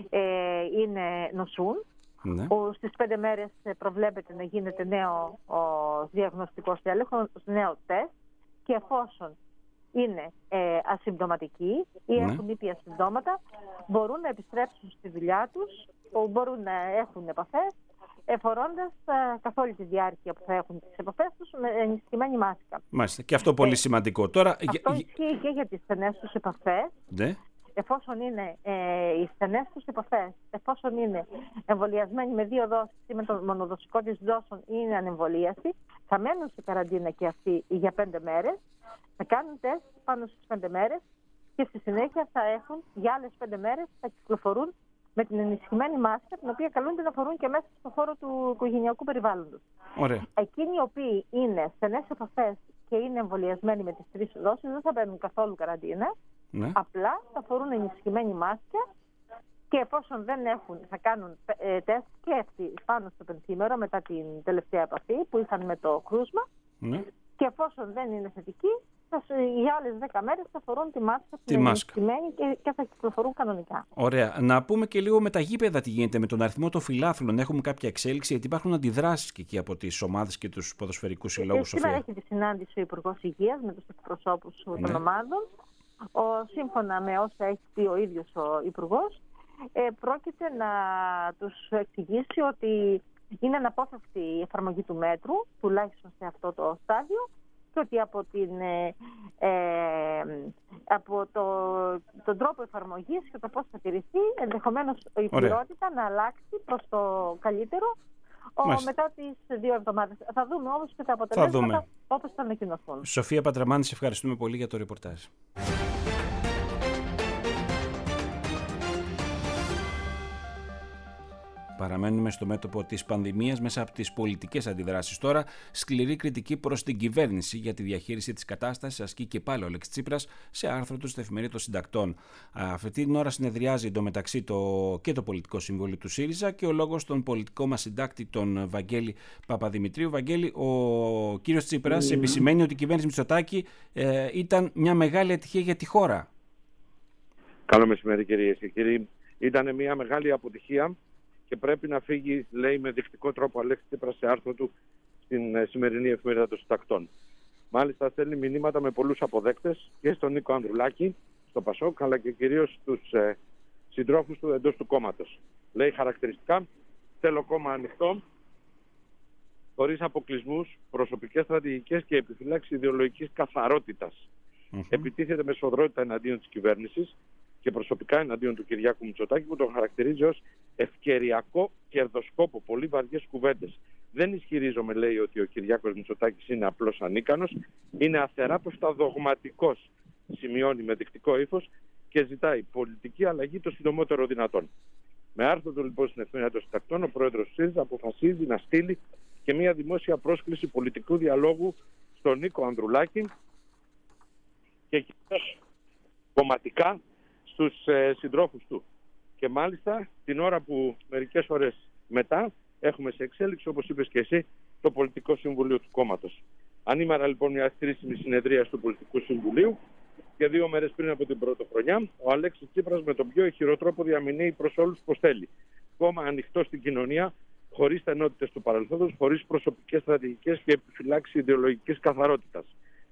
νοσούν. Στις 5 μέρες προβλέπεται να γίνεται νέο διαγνωστικός έλεγχος, νέο τεστ, και εφόσον είναι ασυμπτωματικοί ή έχουν ήπια συμπτώματα, μπορούν να επιστρέψουν στη δουλειά τους, μπορούν να έχουν επαφές, εφορώντας καθ' όλη τη διάρκεια που θα έχουν τις επαφές τους με ενισχυμένη μάσκα. Μάλιστα. Και αυτό πολύ σημαντικό. Τώρα, αυτό ισχύει και για τις στενές τους επαφές. Εφόσον είναι οι στενές τους επαφές, εφόσον είναι εμβολιασμένοι με 2 δόσεις ή με το μονοδοσικό της δόσεων ή είναι ανεμβολίαστοι, θα μένουν σε καραντίνα και αυτοί για 5 μέρες, θα κάνουν τεστ πάνω στις 5 μέρες και στη συνέχεια θα έχουν για άλλες 5 μέρες, θα κυκλοφορούν με την ενισχυμένη μάσκα, την οποία καλούνται να φορούν και μέσα στον χώρο του οικογενειακού περιβάλλοντος. Εκείνοι οι οποίοι είναι στενές επαφές και είναι εμβολιασμένοι με τις 3 δόσεις δεν θα μπαίνουν καθόλου καραντίνα. Απλά θα φορούν ενισχυμένη μάσκα και εφόσον δεν έχουν, θα κάνουν τεστ και αυτοί πάνω στο 5ήμερο μετά την τελευταία επαφή που είχαν με το κρούσμα, και εφόσον δεν είναι θετικοί, για άλλες 10 μέρες θα φορούν τη μάσκα ενισχυμένη και θα κυκλοφορούν κανονικά. Ωραία. Να πούμε και λίγο με τα γήπεδα τι γίνεται με τον αριθμό των φιλάθλων. Έχουμε κάποια εξέλιξη, γιατί υπάρχουν αντιδράσεις και εκεί από τις ομάδες και τους ποδοσφαιρικούς συλλόγους. Σήμερα έχει τη συνάντηση ο Υπουργός Υγείας με τους εκπροσώπους των ομάδων. Σύμφωνα με όσα έχει πει ο ίδιος ο Υπουργός, πρόκειται να τους εξηγήσει ότι είναι αναπόφευκτη η εφαρμογή του μέτρου, τουλάχιστον σε αυτό το στάδιο, και ότι από τον τρόπο εφαρμογής και το πώς θα τηρηθεί, ενδεχομένως η ποιότητα να αλλάξει προς το καλύτερο μετά τις 2 εβδομάδες. Θα δούμε όμως και τα αποτελέσματα όπως θα ανακοινωθούν. Σοφία Πατραμάνη, σε ευχαριστούμε πολύ για το ρεπορτάζ. Παραμένουμε στο μέτωπο της πανδημίας μέσα από τις πολιτικές αντιδράσεις τώρα. Σκληρή κριτική προς την κυβέρνηση για τη διαχείριση της κατάστασης ασκεί και πάλι ο Αλέξης Τσίπρας σε άρθρο του στην Εφημερίδα των Συντακτών. Αυτή την ώρα συνεδριάζει εντωμεταξύ και το πολιτικό συμβούλιο του ΣΥΡΙΖΑ και ο λόγος των πολιτικών μας συντάκτη, τον Βαγγέλη Παπαδημητρίου. Βαγγέλη, ο κύριος Τσίπρας επισημαίνει ότι η κυβέρνηση Μητσοτάκη ήταν μια μεγάλη ατυχία για τη χώρα. Καλό μεσημέρι, κυρίες και κύριοι. Ήταν μια μεγάλη αποτυχία και πρέπει να φύγει, λέει με δεικτικό τρόπο ο Αλέξης Τσίπρας σε άρθρο του στην σημερινή Εφημερίδα των Συντακτών. Μάλιστα στέλνει μηνύματα με πολλούς αποδέκτες και στον Νίκο Ανδρουλάκη στο Πασόκ, αλλά και κυρίως στους συντρόφους του εντός του κόμματος. Λέει χαρακτηριστικά: θέλω κόμμα ανοιχτό, χωρίς αποκλεισμούς, προσωπικές στρατηγικές και επιφυλάξεις ιδεολογικής καθαρότητας. Επιτίθεται με σφοδρότητα εναντίον της κυβέρνησης και προσωπικά εναντίον του Κυριάκου Μητσοτάκη, που τον χαρακτηρίζει ως ευκαιριακό κερδοσκόπο. Πολύ βαριές κουβέντες. Δεν ισχυρίζομαι, λέει, ότι ο Κυριάκος Μητσοτάκης είναι απλώς ανίκανος, είναι αθεράπευτα δογματικός, σημειώνει με δεικτικό ύφος και ζητάει πολιτική αλλαγή το συντομότερο δυνατόν. Με άρθρο του λοιπόν στην Εφημερίδα των Συντακτών, ο πρόεδρος του ΣΥΡΙΖΑ αποφασίζει να στείλει και μια δημόσια πρόσκληση πολιτικού διαλόγου στον Νίκο Ανδρουλάκη και κομματικά στους συντρόφους του. Και μάλιστα την ώρα που μερικές ώρες μετά έχουμε σε εξέλιξη, όπως είπες και εσύ, το Πολιτικό Συμβουλίο του κόμματος. Ανήμερα λοιπόν μια κρίσιμη συνεδρία του Πολιτικού Συμβουλίου και 2 μέρες πριν από την πρωτοχρονιά, ο Αλέξης Τσίπρας με τον πιο ηχηρό τρόπο διαμηνύει προς όλους πως θέλει κόμμα ανοιχτό στην κοινωνία, χωρίς τα ενότητες του παρελθόντος, χωρίς προσωπικές στρατηγικές και επιφυλάξεις ιδεολογικής καθαρότητας.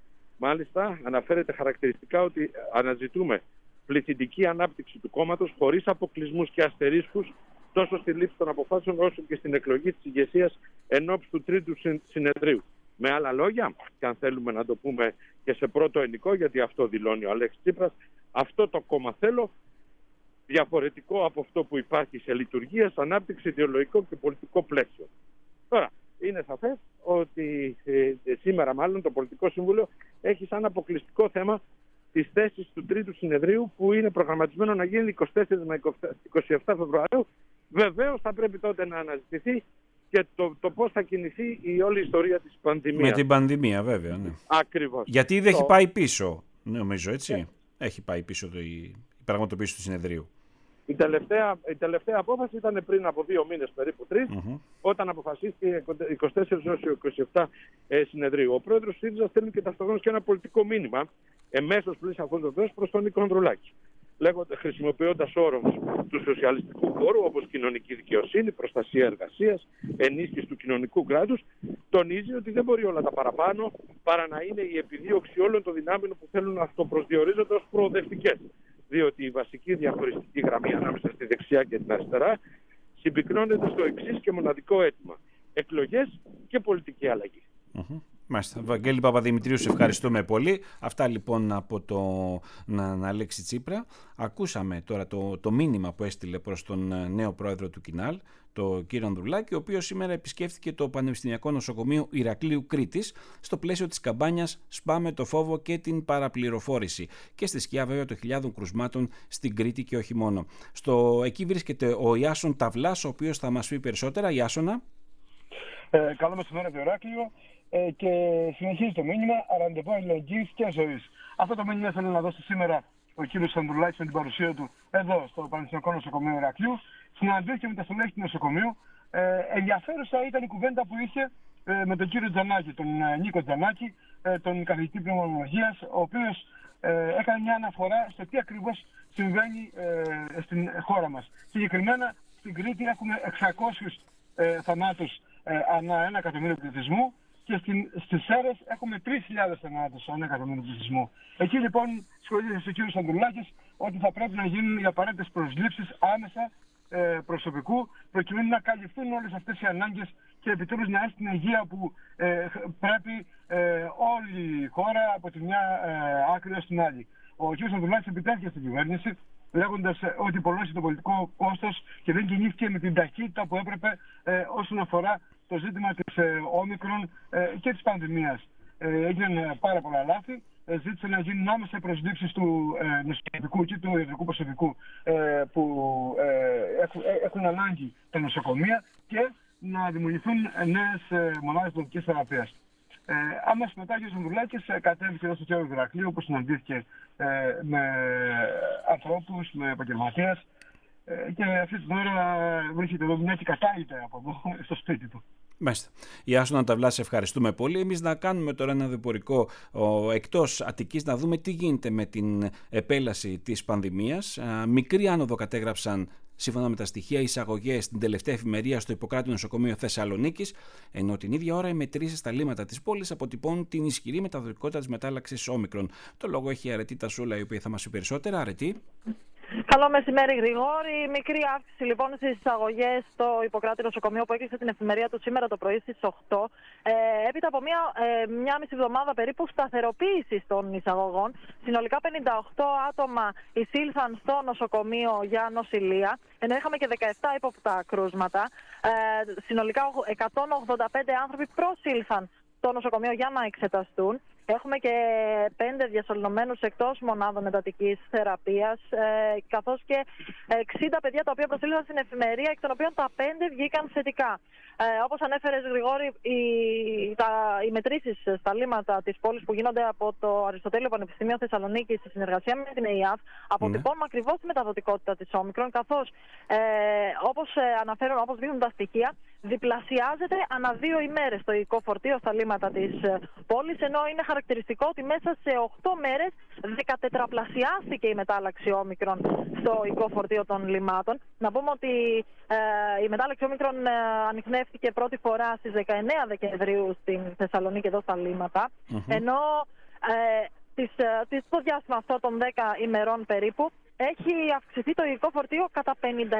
Μάλιστα, αναφέρεται χαρακτηριστικά ότι αναζητούμε πληθυντική ανάπτυξη του κόμματος χωρίς αποκλεισμούς και αστερίσκους, τόσο στη λήψη των αποφάσεων όσο και στην εκλογή της ηγεσίας ενόψει του τρίτου συνεδρίου. Με άλλα λόγια, και αν θέλουμε να το πούμε και σε πρώτο ενικό, γιατί αυτό δηλώνει ο Αλέξης Τσίπρας, αυτό το κόμμα θέλω, διαφορετικό από αυτό που υπάρχει σε λειτουργία, σε ανάπτυξη, ιδεολογικό και πολιτικό πλαίσιο. Τώρα, είναι σαφές ότι σήμερα μάλλον το Πολιτικό Συμβούλιο έχει σαν αποκλειστικό θέμα τις θέσεις του τρίτου συνεδρίου, που είναι προγραμματισμένο να γίνει 24 με 27 Φεβρουαρίου. Βεβαίως θα πρέπει τότε να αναζητηθεί και το πώς θα κινηθεί η όλη ιστορία της πανδημίας. Με την πανδημία βέβαια, ναι. Ακριβώς. Γιατί ήδη έχει πάει πίσω, νομίζω, έτσι. Έχει πάει πίσω η πραγματοποίηση του συνεδρίου. Η τελευταία απόφαση ήταν πριν από 2 μήνες, περίπου 3, όταν αποφασίστηκε 24 έως 27 συνεδρίου. Ο πρόεδρος του ΣΥΡΙΖΑ στέλνει και ταυτόχρονα και ένα πολιτικό μήνυμα εμέσως πλήσια φόντος προς τον Νίκο Ανδρουλάκη. Χρησιμοποιώντας όρους του σοσιαλιστικού χώρου, όπως κοινωνική δικαιοσύνη, προστασία εργασίας, ενίσχυση του κοινωνικού κράτους, τονίζει ότι δεν μπορεί όλα τα παραπάνω παρά να είναι η επιδίωξη όλων των δυνάμεων που θέλουν να αυτοπροσδιορίζονται ως προοδευτικές. Διότι η βασική διαχωριστική γραμμή ανάμεσα στη δεξιά και την αριστερά συμπυκνώνεται στο εξής και μοναδικό αίτημα: εκλογές και πολιτική αλλαγή. Μάλιστα. Βαγγέλη Παπαδημητρίου, σε ευχαριστούμε πολύ. Αυτά λοιπόν από τον Αλέξη Τσίπρα. Ακούσαμε τώρα το μήνυμα που έστειλε προς τον νέο πρόεδρο του Κινάλ, τον κύριο Ανδρουλάκη, ο οποίος σήμερα επισκέφθηκε το Πανεπιστημιακό Νοσοκομείο Ηρακλείου Κρήτης στο πλαίσιο της καμπάνιας «Σπάμε το φόβο και την παραπληροφόρηση» και στη σκιά βέβαια των χιλιάδων κρουσμάτων στην Κρήτη και όχι μόνο. Εκεί βρίσκεται ο Ιάσον Ταυλάς, ο οποίος θα μας πει περισσότερα. Ιάσονα. Καλό μεσημέρι από το Ηράκλειο. Και συνεχίζει το μήνυμα ραντεβού αλληλεγγύης και ζωής. Αυτό το μήνυμα ήθελε να δώσει σήμερα ο κύριος Ανδρουλάκης με την παρουσία του εδώ στο Πανεπιστημιακό Νοσοκομείο Ηρακλείου. Συναντήθηκε με τα στελέχη του νοσοκομείου. Ενδιαφέρουσα ήταν η κουβέντα που είχε με τον κύριο Τζανάκη, τον Νίκο Τζανάκη, τον καθηγητή πνευμονολογίας, ο οποίος έκανε μια αναφορά στο τι ακριβώς συμβαίνει στην χώρα μας. Συγκεκριμένα στην Κρήτη έχουμε 600 θανάτους ανά 1 εκατομμύριο πληθυσμού. Και στις Σέρρες έχουμε 3.000 θανάτους ανά 1 εκατομμύριο πληθυσμού. Εκεί λοιπόν σχολίασε ο κ. Ανδρουλάκης ότι θα πρέπει να γίνουν οι απαραίτητες προσλήψεις άμεσα προσωπικού, προκειμένου να καλυφθούν όλες αυτές οι ανάγκες και επιτέλους να έχει την υγεία που πρέπει όλη η χώρα από τη μια άκρη ως την άλλη. Ο κ. Ανδρουλάκης επιτέθηκε στην κυβέρνηση, λέγοντας ότι υπολόγισε το πολιτικό κόστος και δεν κινήθηκε με την ταχύτητα που έπρεπε όσον αφορά το ζήτημα της όμικρον και της πανδημίας. Έγιναν πάρα πολλά λάθη. Ζήτησε να γίνουν άμεσα προσλήψεις του νοσοκομικού και του ιατρικού προσωπικού που έχουν ανάγκη τα νοσοκομεία και να δημιουργηθούν νέες μονάδες δοτικής θεραπείας. Άμεσα μετά ο κ. Ανδρουλάκης κατέβηκε εδώ στο κέντρο του Ηρακλείου, όπου συναντήθηκε με ανθρώπους, με επαγγελματίες, και αυτή την ώρα βρίσκεται εδώ μια και κατάγεται από εδώ στο σπίτι του. Μάλιστα. Ιάσονα Ταυλά, σε ευχαριστούμε πολύ. Εμείς να κάνουμε τώρα ένα διπορικό εκτός Αττικής, να δούμε τι γίνεται με την επέλαση της πανδημίας. Μικρή άνοδο κατέγραψαν σύμφωνα με τα στοιχεία, εισαγωγές στην τελευταία εφημερία στο Ιπποκράτη Νοσοκομείο Θεσσαλονίκης, ενώ την ίδια ώρα οι μετρήσεις στα λίμματα της πόλης αποτυπώνουν την ισχυρή μεταδοτικότητα της μετάλλαξης Όμικρον. Το λόγο έχει η Αρετή Τασούλα, η οποία θα μας πει περισσότερα. Αρετή. Καλό μεσημέρι, Γρηγόρη. Μικρή αύξηση λοιπόν στις εισαγωγές στο Ιπποκράτη Νοσοκομείο που έκλεισε την εφημερία του σήμερα το πρωί στις 8. Έπειτα από μια μισή εβδομάδα περίπου σταθεροποίησης των εισαγωγών, συνολικά 58 άτομα εισήλθαν στο νοσοκομείο για νοσηλεία, ενώ είχαμε και 17 ύποπτα κρούσματα. Συνολικά 185 άνθρωποι προσήλθαν στο νοσοκομείο για να εξεταστούν. Έχουμε και 5 διασωληνωμένους εκτός μονάδων εντατικής θεραπείας, καθώς και 60 παιδιά τα οποία προσήλθαν στην εφημερία, εκ των οποίων τα 5 βγήκαν θετικά. Όπως ανέφερες, Γρηγόρη, οι μετρήσεις στα λίμματα της πόλης που γίνονται από το Αριστοτέλειο Πανεπιστήμιο Θεσσαλονίκης σε συνεργασία με την ΕΙΑΦ αποτυπώνουν ακριβώς τη μεταδοτικότητα της Όμικρον, καθώς όπως δείχνουν τα στοιχεία, διπλασιάζεται ανά 2 ημέρες το υλικό φορτίο στα λίμματα της πόλης, ενώ είναι χαρακτηριστικό ότι μέσα σε 8 μέρες 14πλασιάστηκε η μετάλλαξη Όμικρον στο υλικό φορτίο των λιμάτων. Να πούμε ότι η μετάλλαξη Όμικρον ανιχνεύτηκε πρώτη φορά στις 19 Δεκεμβρίου στην Θεσσαλονίκη, εδώ στα λίματα, ενώ στο διάστημα αυτό των 10 ημερών περίπου έχει αυξηθεί το υλικό φορτίο κατά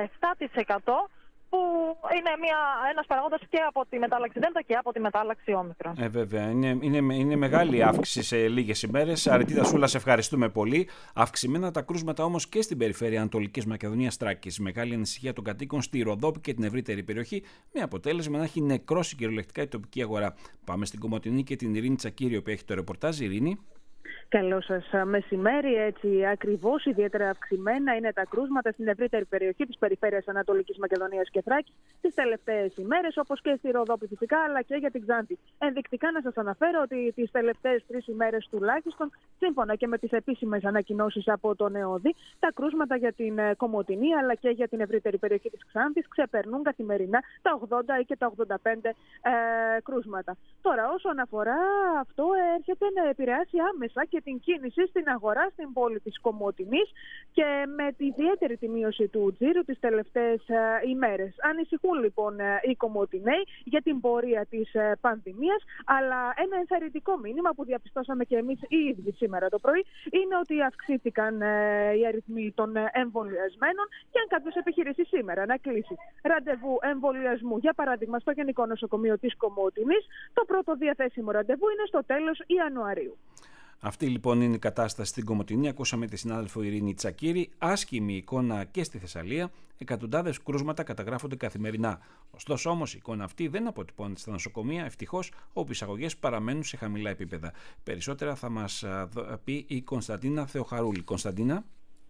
57%, που είναι ένας παραγόντας και από τη μετάλλαξη Δέλτα και από τη μετάλλαξη Όμικρον. Βέβαια, είναι μεγάλη αύξηση σε λίγες ημέρες. Αρετή Τασούλα, σε ευχαριστούμε πολύ. Αυξημένα τα κρούσματα όμως και στην περιφέρεια Ανατολικής Μακεδονίας Τράκης. Μεγάλη ανησυχία των κατοίκων στη Ροδόπη και την ευρύτερη περιοχή, με αποτέλεσμα να έχει νεκρώσει κυριολεκτικά η τοπική αγορά. Πάμε στην Κομοτηνή και την Ειρήνη Τσακίριο, που έχει το ρεπορτάζ. Ειρήνη. Καλό σας μεσημέρι. Έτσι ακριβώς, ιδιαίτερα αυξημένα είναι τα κρούσματα στην ευρύτερη περιοχή της περιφέρειας Ανατολικής Μακεδονίας και Θράκης τις τελευταίες ημέρες, όπως και στη Ροδόπη φυσικά, αλλά και για την Ξάνθη. Ενδεικτικά να σας αναφέρω ότι τις τελευταίες 3 ημέρες τουλάχιστον, σύμφωνα και με τις επίσημες ανακοινώσεις από τον ΕΟΔΗ, τα κρούσματα για την Κομοτηνή αλλά και για την ευρύτερη περιοχή της Ξάνθης ξεπερνούν καθημερινά τα 80 ή και τα 85 κρούσματα. Τώρα, όσον αφορά αυτό, έρχεται να επηρεάσει άμεσα και την κίνηση στην αγορά στην πόλη της Κομοτηνής, και με τη ιδιαίτερη τη μείωση του τζίρου τις τελευταίες ημέρες. Ανησυχούν λοιπόν οι Κομοτηναίοι για την πορεία της πανδημίας, αλλά ένα ενθαρρυντικό μήνυμα που διαπιστώσαμε και εμείς οι ίδιοι σήμερα το πρωί είναι ότι αυξήθηκαν οι αριθμοί των εμβολιασμένων, και αν κάποιος επιχειρήσει σήμερα να κλείσει ραντεβού εμβολιασμού, για παράδειγμα στο Γενικό Νοσοκομείο της Κομοτηνής, το πρώτο διαθέσιμο ραντεβού είναι στο τέλος Ιανουαρίου. Αυτή λοιπόν είναι η κατάσταση στην Κομοτηνή. Ακούσαμε τη συνάδελφο Ειρήνη Τσακίρη. Άσχημη εικόνα και στη Θεσσαλία. Εκατοντάδες κρούσματα καταγράφονται καθημερινά. Ωστόσο όμως η εικόνα αυτή δεν αποτυπώνεται στα νοσοκομεία, ευτυχώς, όπου οι εισαγωγές παραμένουν σε χαμηλά επίπεδα. Περισσότερα θα μας πει η Κωνσταντίνα Θεοχαρούλη. Κωνσταντίνα.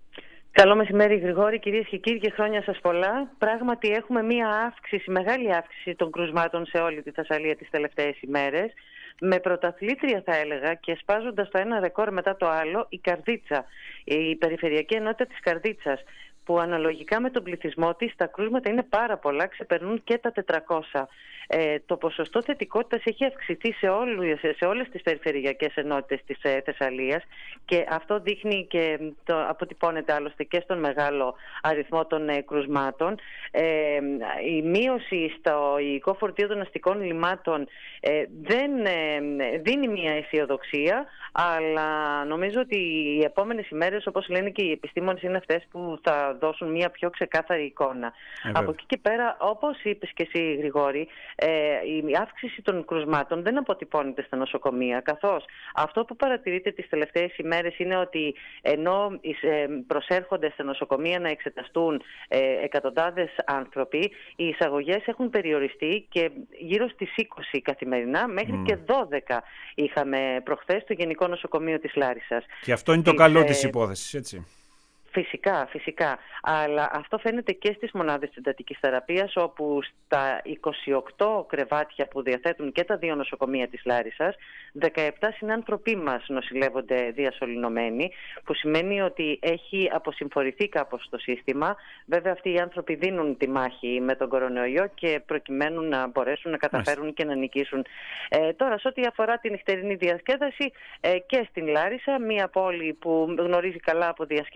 Καλό μεσημέρι, Γρηγόρη, κυρίες και κύριοι, και χρόνια σας πολλά. Πράγματι έχουμε μία μεγάλη αύξηση των κρουσμάτων σε όλη τη Θεσσαλία τις τελευταίες ημέρες, με πρωταθλήτρια θα έλεγα, και σπάζοντας το ένα ρεκόρ μετά το άλλο, η Καρδίτσα, η περιφερειακή ενότητα της Καρδίτσας, που αναλογικά με τον πληθυσμό της τα κρούσματα είναι πάρα πολλά, ξεπερνούν και τα 400. Το ποσοστό θετικότητας έχει αυξηθεί σε όλες τις περιφερειακές ενότητες της Θεσσαλίας, και αυτό δείχνει και αποτυπώνεται άλλωστε και στον μεγάλο αριθμό των κρουσμάτων. Η μείωση στο υλικό φορτίο των αστικών λιμάτων δεν δίνει μια αισιοδοξία, αλλά νομίζω ότι οι επόμενες ημέρες, όπως λένε και οι επιστήμονες, είναι αυτές που θα δώσουν μια πιο ξεκάθαρη εικόνα. Από εκεί και πέρα, όπως είπες και εσύ, Γρηγόρη, η αύξηση των κρουσμάτων δεν αποτυπώνεται στα νοσοκομεία, καθώς αυτό που παρατηρείται τις τελευταίες ημέρες είναι ότι ενώ προσέρχονται στα νοσοκομεία να εξεταστούν εκατοντάδες άνθρωποι, οι εισαγωγές έχουν περιοριστεί και γύρω στις 20 καθημερινά, μέχρι και 12 είχαμε προχθές στο Γενικό Νοσοκομείο της Λάρισσας. Και αυτό είναι το καλό της υπόθεσης, έτσι. Φυσικά. Αλλά αυτό φαίνεται και στις μονάδες εντατικής θεραπείας, όπου στα 28 κρεβάτια που διαθέτουν και τα 2 νοσοκομεία της Λάρισσας, 17 συνάνθρωποι μας νοσηλεύονται διασωληνωμένοι, που σημαίνει ότι έχει αποσυμφορηθεί κάπως το σύστημα. Βέβαια, αυτοί οι άνθρωποι δίνουν τη μάχη με τον κορονοϊό, και προκειμένου να μπορέσουν να καταφέρουν και να νικήσουν. Τώρα, σε ό,τι αφορά την νυχτερινή διασκέδαση, και στην Λάρισα, μια πόλη που γνωρίζει καλά από διασκέδαση,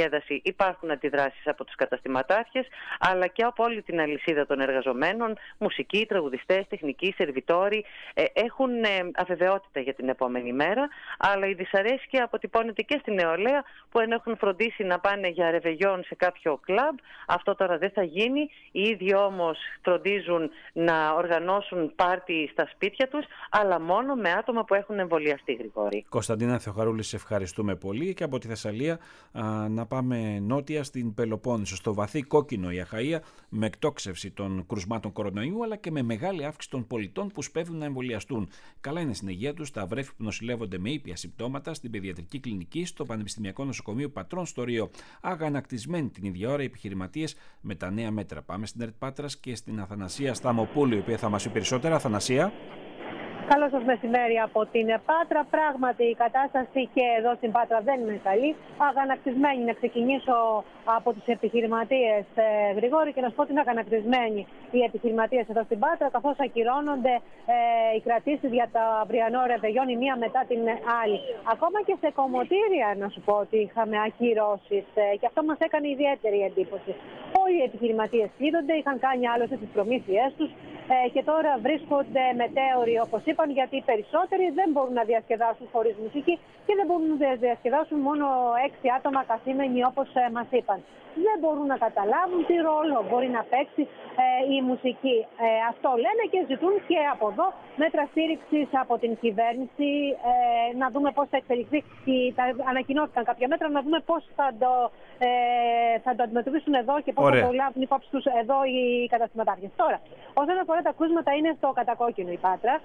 υπάρχουν αντιδράσεις από τους καταστηματάρχες, αλλά και από όλη την αλυσίδα των εργαζομένων, μουσικοί, τραγουδιστές, τεχνικοί, σερβιτόροι, έχουν αβεβαιότητα για την επόμενη μέρα, αλλά η δυσαρέσκεια αποτυπώνεται και στην νεολαία, που ενώ έχουν φροντίσει να πάνε για ρεβεγιόν σε κάποιο κλαμπ, αυτό τώρα δεν θα γίνει. Οι ίδιοι όμως φροντίζουν να οργανώσουν πάρτι στα σπίτια τους, αλλά μόνο με άτομα που έχουν εμβολιαστεί, Γρηγόρη. Κωνσταντίνα Θεοχαρούλη, σε ευχαριστούμε πολύ. Και από τη Θεσσαλία να πάμε νότια στην Πελοπόννησο, στο βαθύ κόκκινο η Αχαΐα, με εκτόξευση των κρουσμάτων κορονοϊού, αλλά και με μεγάλη αύξηση των πολιτών που σπέβδουν να εμβολιαστούν. Καλά είναι στην υγεία τους τα βρέφη που νοσηλεύονται με ήπια συμπτώματα στην Παιδιατρική Κλινική, στο Πανεπιστημιακό Νοσοκομείο Πατρών στο Ρίο. Αγανακτισμένοι την ίδια ώρα οι επιχειρηματίες με τα νέα μέτρα. Πάμε στην ΕΡΤ Πάτρας και στην Αθανασία Σταμοπούλου, η οποία θα μας πει περισσότερα. Αθανασία. Καλό σας μεσημέρι από την Πάτρα. Πράγματι η κατάσταση και εδώ στην Πάτρα δεν είναι καλή. Αγανακτισμένοι, να ξεκινήσω από τους επιχειρηματίες, Γρηγόρη, και να σου πω ότι είναι αγανακτισμένοι οι επιχειρηματίες εδώ στην Πάτρα, καθώς ακυρώνονται οι κρατήσεις για τα αυριανό ρεβεγιόν η μία μετά την άλλη. Ακόμα και σε κομμωτήρια, να σου πω ότι είχαμε ακυρώσεις, και αυτό μας έκανε ιδιαίτερη εντύπωση. Όλοι οι επιχειρηματίες κλείδονται, είχαν κάνει άλλωστε τις προμήθειές τους και τώρα βρίσκονται μετέωροι, όπως είπαν, γιατί οι περισσότεροι δεν μπορούν να διασκεδάσουν χωρίς μουσική και δεν μπορούν να διασκεδάσουν μόνο 6 άτομα καθήμενοι, όπως μας είπαν. Δεν μπορούν να καταλάβουν τι ρόλο μπορεί να παίξει η μουσική. Αυτό λένε και ζητούν και από εδώ μέτρα στήριξης από την κυβέρνηση, να δούμε πώς θα εξελιχθεί. Ανακοινώθηκαν κάποια μέτρα, να δούμε πώς θα το αντιμετωπίσουν εδώ και πώς θα το λάβουν υπόψη τους εδώ οι καταστηματάρχες. Τώρα, όσον αφορά τα κρούσματα, είναι στο κατακόκκινο η Πάτρα.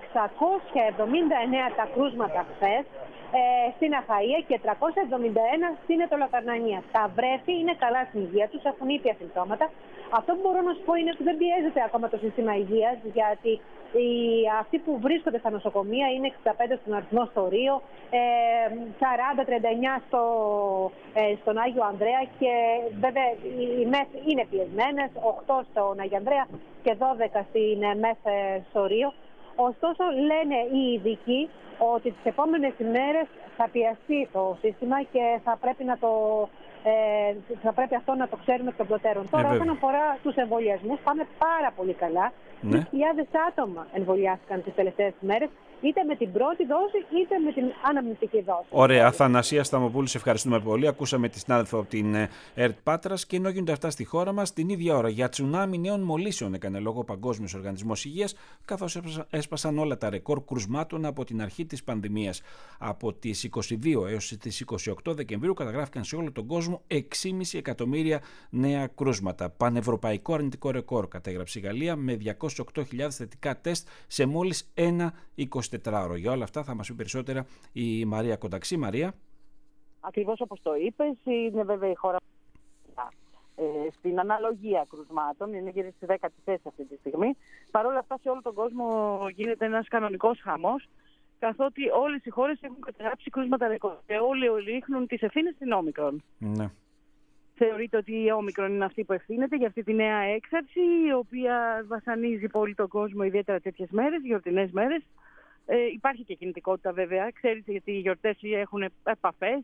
679 τα κρούσματα χθες στην Αχαΐα και 371 στην Ετωλοκαρνανία. Τα βρέφη είναι καλά στην υγεία τους, έχουν ήπια συμπτώματα. Αυτό που μπορώ να σου πω είναι ότι δεν πιέζεται ακόμα το σύστημα υγείας, γιατί αυτοί που βρίσκονται στα νοσοκομεία είναι 65 στον αριθμό στο Ρίο, 40-39 στον Άγιο Ανδρέα, και βέβαια οι ΜΕΘ είναι πιεσμένες, 8 στον Άγιο Ανδρέα και 12 στην ΜΕΘ στο Ρίο. Ωστόσο, λένε οι ειδικοί ότι τις επόμενες ημέρες θα πιαστεί το σύστημα και θα πρέπει αυτό να το ξέρουμε εκ των προτέρων. Τώρα, όσον αφορά τους εμβολιασμούς, πάμε πάρα πολύ καλά. 2.000 άτομα εμβολιάστηκαν τις τελευταίες ημέρες, είτε με την πρώτη δόση είτε με την αναμνηστική δόση. Ωραία. Αθανασία Σταμοπούλου, σε ευχαριστούμε πολύ. Ακούσαμε τη συνάδελφο από την ΕΡΤ Πάτρας. Και ενώ γίνονται αυτά στη χώρα μας, την ίδια ώρα για τσουνάμι νέων μολύσεων έκανε λόγο ο Παγκόσμιος Οργανισμός Υγείας, καθώς έσπασαν όλα τα ρεκόρ κρουσμάτων από την αρχή της πανδημίας. Από τις 22 έως τις 28 Δεκεμβρίου καταγράφηκαν σε όλο τον κόσμο 6,5 εκατομμύρια νέα κρούσματα. Πανευρωπαϊκό αρνητικό ρεκόρ κατέγραψε η Γαλλία με 208.000 θετικά τεστ σε μόλις ένα 24ωρο. Για όλα αυτά θα μας πει περισσότερα η Μαρία Κονταξή. Μαρία. Ακριβώς όπως το είπες, είναι βέβαια η χώρα στην αναλογία κρουσμάτων, είναι γύρω στη 10η θέση αυτή τη στιγμή. Παρ' όλα αυτά, σε όλο τον κόσμο γίνεται ένας κανονικός χαμός, καθότι όλες οι χώρες έχουν καταγράψει κρούσματα ρεκόρ και όλοι ρίχνουν τις ευθύνες στην Όμικρον. Ναι. Θεωρείται ότι η Όμικρον είναι αυτή που ευθύνεται για αυτή τη νέα έξαρση, η οποία βασανίζει πολύ τον κόσμο, ιδιαίτερα τέτοιες μέρες, γιορτινές μέρες. Υπάρχει και κινητικότητα βέβαια, ξέρεις, γιατί οι γιορτές έχουν επαφές,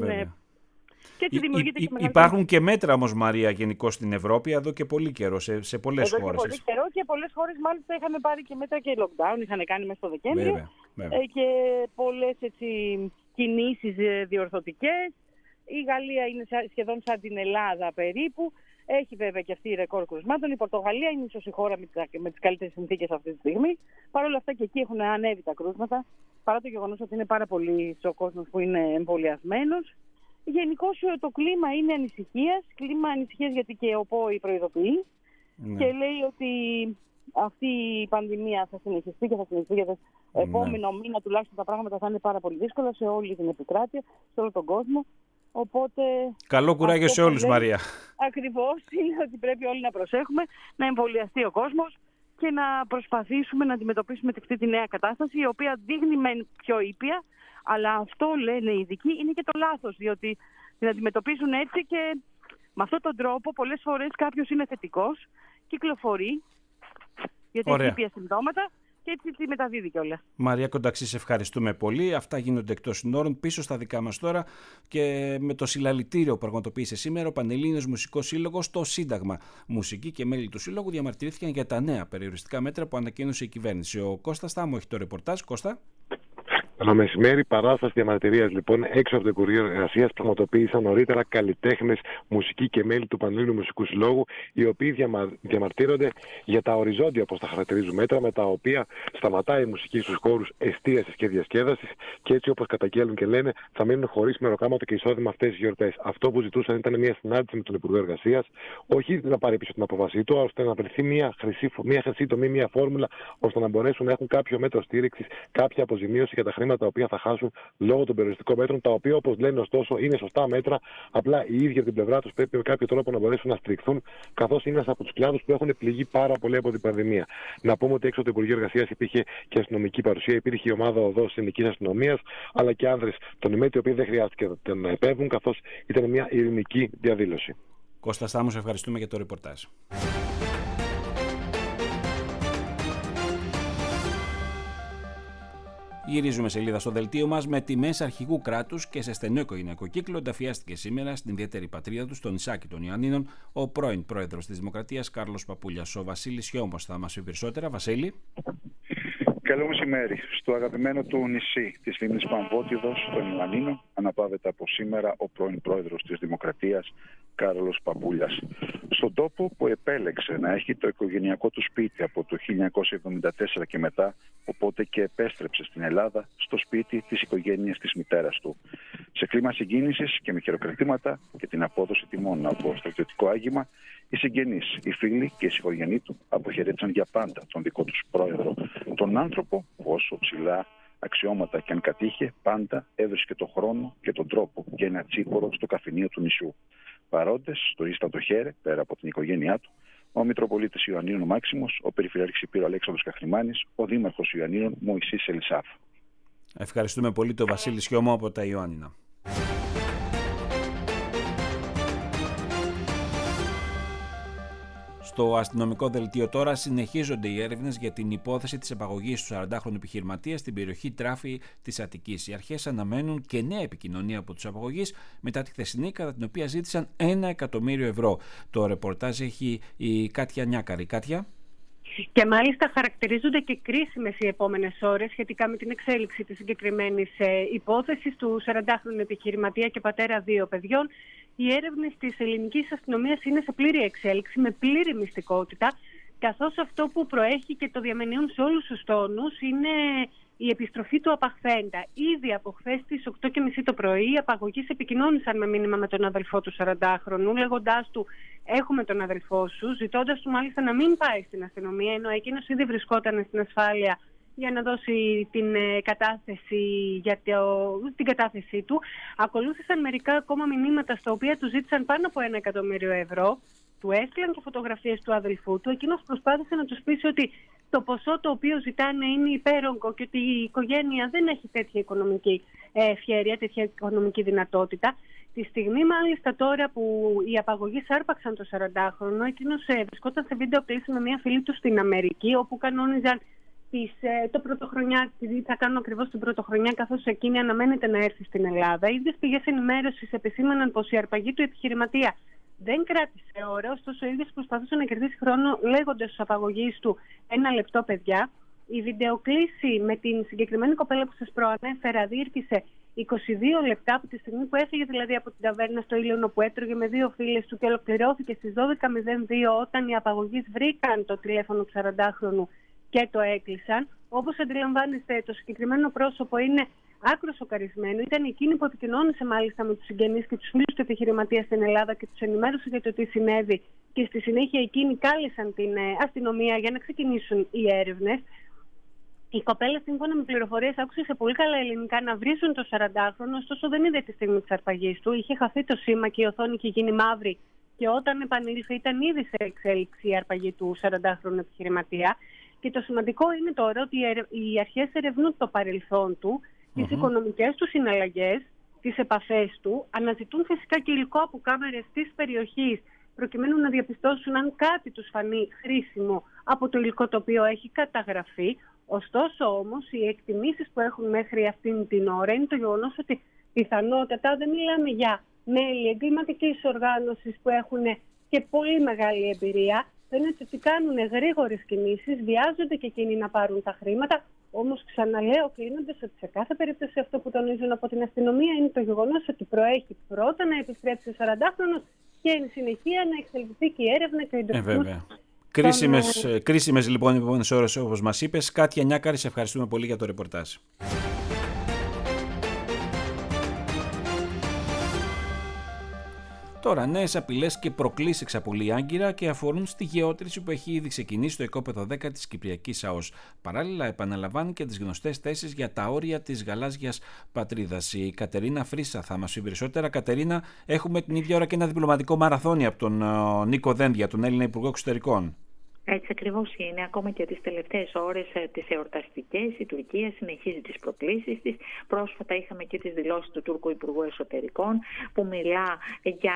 και έτσι δημιουργείται και υπάρχουν και μέτρα όμως, Μαρία, γενικώς στην Ευρώπη εδώ και πολύ καιρό, σε πολλές χώρες. Εδώ και πολύ καιρό, και πολλές χώρες μάλιστα είχαν πάρει και μέτρα και lockdown, είχαν κάνει μέσα στο Δεκέμβριο. Και πολλές κινήσεις διορθωτικές. Η Γαλλία είναι σχεδόν σαν την Ελλάδα περίπου. Έχει βέβαια και αυτή η ρεκόρ κρουσμάτων. Η Πορτογαλία είναι ίσως η χώρα με τις καλύτερες συνθήκες αυτή τη στιγμή. Παρ' όλα αυτά και εκεί έχουν ανέβει τα κρούσματα, παρά το γεγονός ότι είναι πάρα πολύ ο κόσμος που είναι εμβολιασμένος. Γενικώς το κλίμα είναι ανησυχίας, γιατί και ο ΠΟΗ προειδοποιεί και λέει ότι αυτή η πανδημία θα συνεχιστεί και θα συνεχιστεί για το επόμενο μήνα τουλάχιστον. Τα πράγματα θα είναι πάρα πολύ δύσκολα σε όλη την επικράτεια, σε όλο τον κόσμο. Οπότε, καλό κουράγιο σε όλους, Μαρία. Ακριβώς, είναι ότι πρέπει όλοι να προσέχουμε, να εμβολιαστεί ο κόσμος και να προσπαθήσουμε να αντιμετωπίσουμε αυτή τη νέα κατάσταση, η οποία δείχνει μεν πιο ήπια, αλλά αυτό, λένε οι ειδικοί, είναι και το λάθος, διότι την αντιμετωπίζουν έτσι και με αυτόν τον τρόπο πολλές φορές κάποιος είναι θετικός, κυκλοφορεί, γιατί έχει ήπια συμπτώματα, και έτσι τη μεταδίδει κιόλας. Μαρία Κονταξή, σε ευχαριστούμε πολύ. Αυτά γίνονται εκτός συνόρων. Πίσω στα δικά μας τώρα και με το συλλαλητήριο που πραγματοποίησε σήμερα ο Πανελλήνιος Μουσικός Σύλλογος, το Σύνταγμα. Μουσικοί και μέλη του Σύλλογου διαμαρτυρήθηκαν για τα νέα περιοριστικά μέτρα που ανακοίνωσε η κυβέρνηση. Ο Κώστας Θάμου έχει το ρεπορτάζ. Κώστα. Ένα μεσημέρι παράσταση διαμαρτυρίας λοιπόν έξω από το Υπουργείο Εργασίας πραγματοποίησαν νωρίτερα καλλιτέχνες, μουσικοί και μέλη του Πανελλήνιου Μουσικού Συλλόγου, οι οποίοι διαμαρτύρονται για τα οριζόντια, όπως τα χαρακτηρίζουν, μέτρα με τα οποία σταματάει η μουσική στους χώρους εστίασης και διασκέδασης και έτσι, όπως καταγγέλνουν και λένε, θα μείνουν χωρίς μεροκάματο και εισόδημα αυτές τις γιορτές. Αυτό που ζητούσαν ήταν μια συνάντηση με τον Υπουργό Εργασίας, όχι να πάρει πίσω την απόφασή του, ώστε να βρεθεί μια χρυσή τομή, μια φόρμουλα, ώστε να μπορέσουν να έχουν κάποιο μέτρο στήριξης, κάποια αποζημίωση για τα χρήματα τα οποία θα χάσουν λόγω των περιοριστικών μέτρων, τα οποία, όπως λένε ωστόσο, είναι σωστά μέτρα. Απλά οι ίδιοι από την πλευρά τους πρέπει με κάποιο τρόπο να μπορέσουν να στηριχθούν, καθώς είναι ένας από τους κλάδους που έχουν πληγεί πάρα πολύ από την πανδημία. Να πούμε ότι έξω από το Υπουργείο Εργασίας υπήρχε και αστυνομική παρουσία, υπήρχε η ομάδα οδός της ελληνικής αστυνομίας, αλλά και άνδρες των ΙΜΕΤ, οι οποίοι δεν χρειάστηκε να επέμβουν, καθώς ήταν μια ειρηνική διαδήλωση. Κώστα Στάμου, ευχαριστούμε για το ρεπορτάζ. Γυρίζουμε σελίδα στο δελτίο μας. Με τιμές αρχηγού κράτους και σε στενό οικογενειακό κύκλο ενταφιάστηκε σήμερα στην ιδιαίτερη πατρίδα του, στο νησάκι των Ιωαννίνων, ο πρώην πρόεδρος της Δημοκρατίας Κάρλος Παπούλιας. Ο Βασίλης Χιώμος θα μας πει περισσότερα. Βασίλη. Καλό μεσημέρι. Στο αγαπημένο του νησί της Λίμνης Παμβότιδος, των Ιωαννίνων, αναπαύεται από σήμερα ο πρώην πρόεδρος της Δημοκρατίας Κάρλος Παπούλιας. Στον τόπο που επέλεξε να έχει το οικογενειακό του σπίτι από το 1974 και μετά, οπότε και επέστρεψε στην Ελλάδα στο σπίτι της οικογένειας της μητέρας του. Σε κλίμα συγκίνησης και με χειροκροτήματα και την απόδοση τιμών από στρατιωτικό άγημα, οι συγγενείς, οι φίλοι και οι συγχωριανοί του αποχαιρέτησαν για πάντα τον δικό τους πρόεδρο, τον άνθρωπο που όσο ψηλά αξιώματα και αν κατήχε, πάντα έβρισκε τον χρόνο και τον τρόπο για ένα τσίπορο στο καφενείο του νησιού. Παρόντες, στο ίστατο χέρε, πέρα από την οικογένειά του, ο Μητροπολίτης Ιωαννίνων ο Μάξιμος, ο Περιφερειάρχης Υπήρου Αλέξανδρος Καχρημάνης, ο Δήμαρχος Ιωαννίνων Μωυσής Ελισάφ. Ευχαριστούμε πολύ τον Βασίλη Σιώμο από τα Ιωάννινα. Στο αστυνομικό δελτίο τώρα συνεχίζονται οι έρευνες για την υπόθεση της απαγωγής του 40χρονου επιχειρηματία στην περιοχή Τράφη της Αττικής. Οι αρχές αναμένουν και νέα επικοινωνία από τους απαγωγείς μετά τη χθεσινή, κατά την οποία ζήτησαν 1 εκατομμύριο ευρώ. Το ρεπορτάζ έχει η Κάτια Νιάκαρη. Κάτια. Και μάλιστα χαρακτηρίζονται και κρίσιμες οι επόμενες ώρες σχετικά με την εξέλιξη της συγκεκριμένης υπόθεσης του 40χρονου επιχειρηματία και πατέρα 2 παιδιών. Οι έρευνες της ελληνικής αστυνομίας είναι σε πλήρη εξέλιξη, με πλήρη μυστικότητα, καθώς αυτό που προέχει και το διαμενιούν σε όλους τους τόνους είναι η επιστροφή του απαχθέντα. Ήδη από χθες στις 8:30 το πρωί οι απαγωγείς επικοινώνησαν με μήνυμα με τον αδελφό του 40χρονου, λέγοντάς του «Έχουμε τον αδελφό σου», ζητώντας του μάλιστα να μην πάει στην αστυνομία, ενώ εκείνος ήδη βρισκόταν στην ασφάλεια για να δώσει την κατάθεσή του. Ακολούθησαν μερικά ακόμα μηνύματα στα οποία του ζήτησαν πάνω από 1 εκατομμύριο ευρώ. Του έστειλαν και φωτογραφίες του αδελφού του. Εκείνος προσπάθησε να τους πείσει ότι το ποσό το οποίο ζητάνε είναι υπέρογκο και ότι η οικογένεια δεν έχει τέτοια οικονομική ευχέρεια, τέτοια οικονομική δυνατότητα. Τη στιγμή μάλιστα τώρα που οι απαγωγείς άρπαξαν το 40χρονο, εκείνος βρισκόταν σε βίντεο κλήση με μια φίλη του στην Αμερική, όπου κανόνιζαν το πρωτοχρονιά, θα κάνουν ακριβώς την πρωτοχρονιά, καθώς εκείνη αναμένεται να έρθει στην Ελλάδα. Οι ίδιες πηγές ενημέρωσης επισήμαναν πως η αρπαγή του επιχειρηματία δεν κράτησε ώρα, ωστόσο ο ίδιος προσπαθούσε να κερδίσει χρόνο λέγοντας στους απαγωγείς του 1 λεπτό, παιδιά. Η βιντεοκλήση με την συγκεκριμένη κοπέλα που σας προανέφερα διήρκησε 22 λεπτά από τη στιγμή που έφυγε δηλαδή από την ταβέρνα στο Ήλιονο που έτρωγε με 2 φίλες του και ολοκληρώθηκε στις 12:02 όταν οι απαγωγείς βρήκαν το τηλέφωνο του 40χρονου και το έκλεισαν. Όπως αντιλαμβάνεστε, το συγκεκριμένο πρόσωπο είναι άκρως σοκαρισμένο. Ήταν εκείνη που επικοινώνησε μάλιστα με τους συγγενείς και τους φίλους του επιχειρηματία στην Ελλάδα και τους ενημέρωσε για το τι συνέβη. Και στη συνέχεια εκείνοι κάλεσαν την αστυνομία για να ξεκινήσουν οι έρευνες. Η κοπέλα, σύμφωνα με πληροφορίες, άκουσε σε πολύ καλά ελληνικά να βρίζουν το 40χρονο, ωστόσο δεν είδε τη στιγμή της αρπαγής του. Είχε χαθεί το σήμα και η οθόνη είχε γίνει μαύρη. Και όταν επανήλθε, ήταν ήδη σε εξέλιξη η αρπαγή του 40χρονου επιχειρηματία. Και το σημαντικό είναι τώρα ότι οι αρχές ερευνούν το παρελθόν του, τις οικονομικές του συναλλαγές, τις επαφές του, αναζητούν φυσικά και υλικό από κάμερες της περιοχής, προκειμένου να διαπιστώσουν αν κάτι τους φανεί χρήσιμο από το υλικό το οποίο έχει καταγραφεί. Ωστόσο όμως οι εκτιμήσεις που έχουν μέχρι αυτήν την ώρα είναι το γεγονός ότι πιθανότατα δεν μιλάμε για μέλη εγκληματικής οργάνωσης που έχουν και πολύ μεγάλη εμπειρία. Φαίνεται ότι κάνουν γρήγορες κινήσεις, βιάζονται και εκείνοι να πάρουν τα χρήματα. Όμως ξαναλέω κλείνοντας ότι σε κάθε περίπτωση αυτό που τονίζουν από την αστυνομία είναι το γεγονός ότι προέχει πρώτα να επιστρέψει ο 40χρονος και εν συνεχεία να εξελιχθεί και η έρευνα και ο εντοπισμός. Κρίσιμες λοιπόν οι επόμενες ώρες, όπως μας είπες. Κάτια Νιάκαρη, σε ευχαριστούμε πολύ για το ρεπορτάζ. Τώρα, νέες απειλές και προκλήσεις εξαπολύει Άγκυρα και αφορούν στη γεώτρηση που έχει ήδη ξεκινήσει στο οικόπεδο 10 της Κυπριακής ΑΟΣ. Παράλληλα, επαναλαμβάνει και τις γνωστές θέσεις για τα όρια της γαλάζιας πατρίδας. Η Κατερίνα Φρίσα θα μας πει περισσότερα. Κατερίνα, έχουμε την ίδια ώρα και ένα διπλωματικό μαραθώνιο από τον Νίκο Δένδια, τον Έλληνα Υπουργό Εξωτερικών. Έτσι ακριβώς είναι. Ακόμα και τις τελευταίες ώρες τις εορταστικές, η Τουρκία συνεχίζει τις προκλήσεις της. Πρόσφατα είχαμε και τις δηλώσεις του Τούρκου Υπουργού Εσωτερικών που μιλά για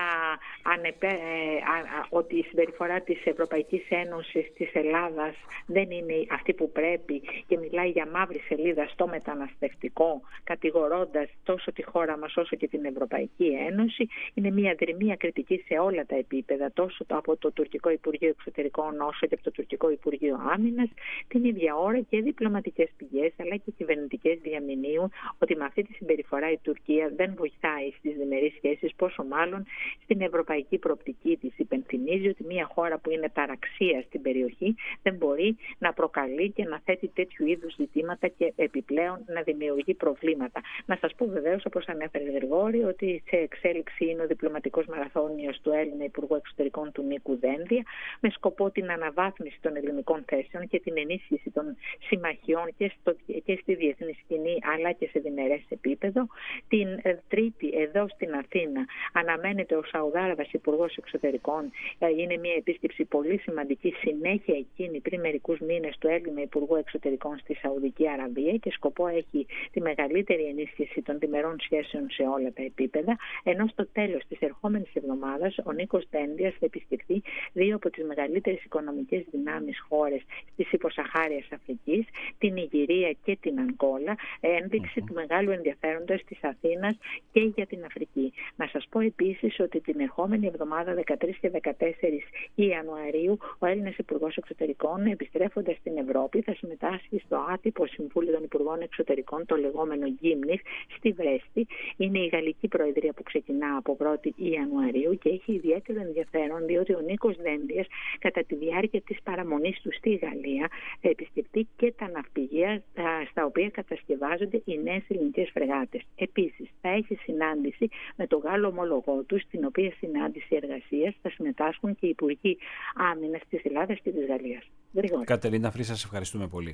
ότι η συμπεριφορά της Ευρωπαϊκής Ένωσης της Ελλάδας δεν είναι αυτή που πρέπει και μιλάει για μαύρη σελίδα στο μεταναστευτικό, κατηγορώντας τόσο τη χώρα μας όσο και την Ευρωπαϊκή Ένωση. Είναι μια δρυμία κριτική σε όλα τα επίπεδα, τόσο από το Τουρκικό Υπουργείο Εξωτερικών όσο και το Τουρκικό Υπουργείο Άμυνας. Την ίδια ώρα και διπλωματικές πηγές αλλά και κυβερνητικές διαμηνύουν ότι με αυτή τη συμπεριφορά η Τουρκία δεν βοηθάει στις διμερείς σχέσεις, πόσο μάλλον στην ευρωπαϊκή προοπτική της. Υπενθυμίζει ότι μια χώρα που είναι ταραξία στην περιοχή δεν μπορεί να προκαλεί και να θέτει τέτοιου είδους ζητήματα και επιπλέον να δημιουργεί προβλήματα. Να σας πω βεβαίως, όπως ανέφερε Γρηγόρη, ότι σε εξέλιξη είναι ο διπλωματικός μαραθώνιος του Έλληνα Υπουργού Εξωτερικών του Νίκου Δένδια, με σκοπό την αναβάθμιση των ελληνικών θέσεων και την ενίσχυση των συμμαχιών και στη διεθνή σκηνή αλλά και σε διμερές επίπεδο. Την Τρίτη εδώ στην Αθήνα αναμένεται ο Σαουδάραβας Υπουργός Εξωτερικών. Είναι μια επίσκεψη πολύ σημαντική, συνέχεια εκείνη πριν μερικούς μήνες του Έλληνα Υπουργού Εξωτερικών στη Σαουδική Αραβία και σκοπό έχει τη μεγαλύτερη ενίσχυση των διμερών σχέσεων σε όλα τα επίπεδα. Ενώ στο τέλος της ερχόμενης εβδομάδας ο Νίκος Δένδιας θα επισκεφθεί δύο από τις μεγαλύτερες οικονομικές δυνάμεις χώρες της υποσαχάριας Αφρικής, την Ιγυρία και την Ανγκόλα, ένδειξη του μεγάλου ενδιαφέροντος της Αθήνας και για την Αφρική. Να σας πω επίσης ότι την ερχόμενη εβδομάδα 13 και 14 Ιανουαρίου ο Έλληνας Υπουργός Εξωτερικών, επιστρέφοντας στην Ευρώπη, θα συμμετάσχει στο άτυπο Συμβούλιο των Υπουργών Εξωτερικών, το λεγόμενο Γκίμνιχ, στη Βρέστη. Είναι η Γαλλική Προεδρία που ξεκινά από 1η Ιανουαρίου και έχει ιδιαίτερο ενδιαφέρον διότι ο Νίκος Δένδιας κατά τη διάρκεια της παραμονής του στη Γαλλία θα επισκεφτεί και τα ναυπηγεία στα οποία κατασκευάζονται οι νέες ελληνικές φρεγάτες. Επίσης θα έχει συνάντηση με τον Γάλλο ομολογό του, στην οποία συνάντηση εργασίας θα συμμετάσχουν και οι Υπουργοί Άμυνας της Ελλάδας και της Γαλλίας. Γρηγόρη. Κατερίνα Φρίσα, σας ευχαριστούμε πολύ.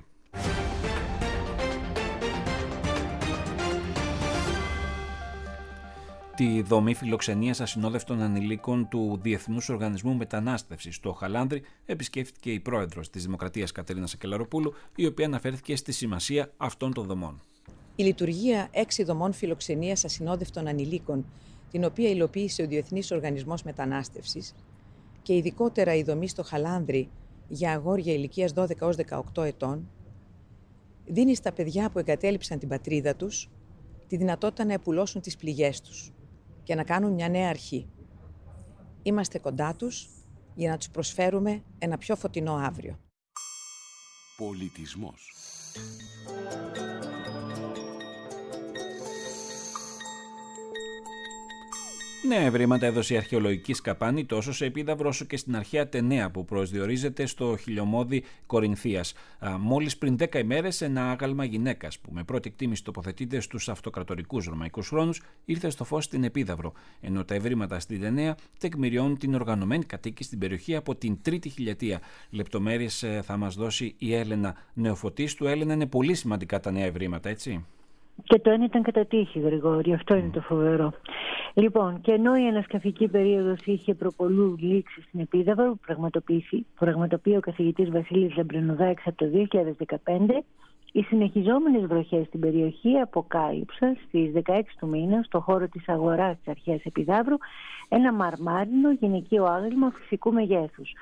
Τη δομή φιλοξενίας ασυνόδευτων ανηλίκων του Διεθνούς Οργανισμού Μετανάστευσης στο Χαλάνδρι επισκέφθηκε η πρόεδρος της Δημοκρατίας Κατερίνα Σακελαροπούλου, η οποία αναφέρθηκε στη σημασία αυτών των δομών. Η λειτουργία 6 δομών φιλοξενίας ασυνόδευτων ανηλίκων, την οποία υλοποίησε ο Διεθνής Οργανισμός Μετανάστευσης, και ειδικότερα η δομή στο Χαλάνδρι για αγόρια ηλικίας 12 έως 18 ετών, δίνει στα παιδιά που εγκατέλειψαν την πατρίδα τους τη δυνατότητα να επουλώσουν τις πληγές τους και να κάνουν μια νέα αρχή. Είμαστε κοντά τους για να τους προσφέρουμε ένα πιο φωτεινό αύριο. Πολιτισμός. Νέα ευρήματα έδωσε η αρχαιολογική σκαπάνη τόσο σε επίδαυρο όσο και στην αρχαία ταινέα που προσδιορίζεται στο χιλιομώδη Κορινθίας. Μόλις πριν 10 ημέρες ένα άγαλμα γυναίκας που με πρώτη εκτίμηση τοποθετείται στους αυτοκρατορικούς ρωμαϊκούς χρόνους ήρθε στο φως στην επίδαυρο, ενώ τα ευρήματα στην ταινέα τεκμηριώνουν την οργανωμένη κατοίκηση στην περιοχή από την 3η χιλιετία. Λεπτομέρειες θα μας δώσει η Έλενα Νεοφωτίστου. Έλενα, είναι πολύ σημαντικά τα νέα ευρήματα, έτσι? Και το ένα ήταν κατά τύχη, Γρηγόρη. Αυτό είναι το φοβερό. Λοιπόν, και ενώ η ανασκαφική περίοδος είχε προπολού λήξει στην επίδαυρο που πραγματοποιεί ο καθηγητής Βασίλης Λαμπρινουδάκης από το 2015, οι συνεχιζόμενες βροχές στην περιοχή αποκάλυψαν στις 16 του μήνα, στο χώρο της αγοράς της αρχαίας επιδαύρου, ένα μαρμάρινο γυναικείο άγαλμα φυσικού μεγέθους.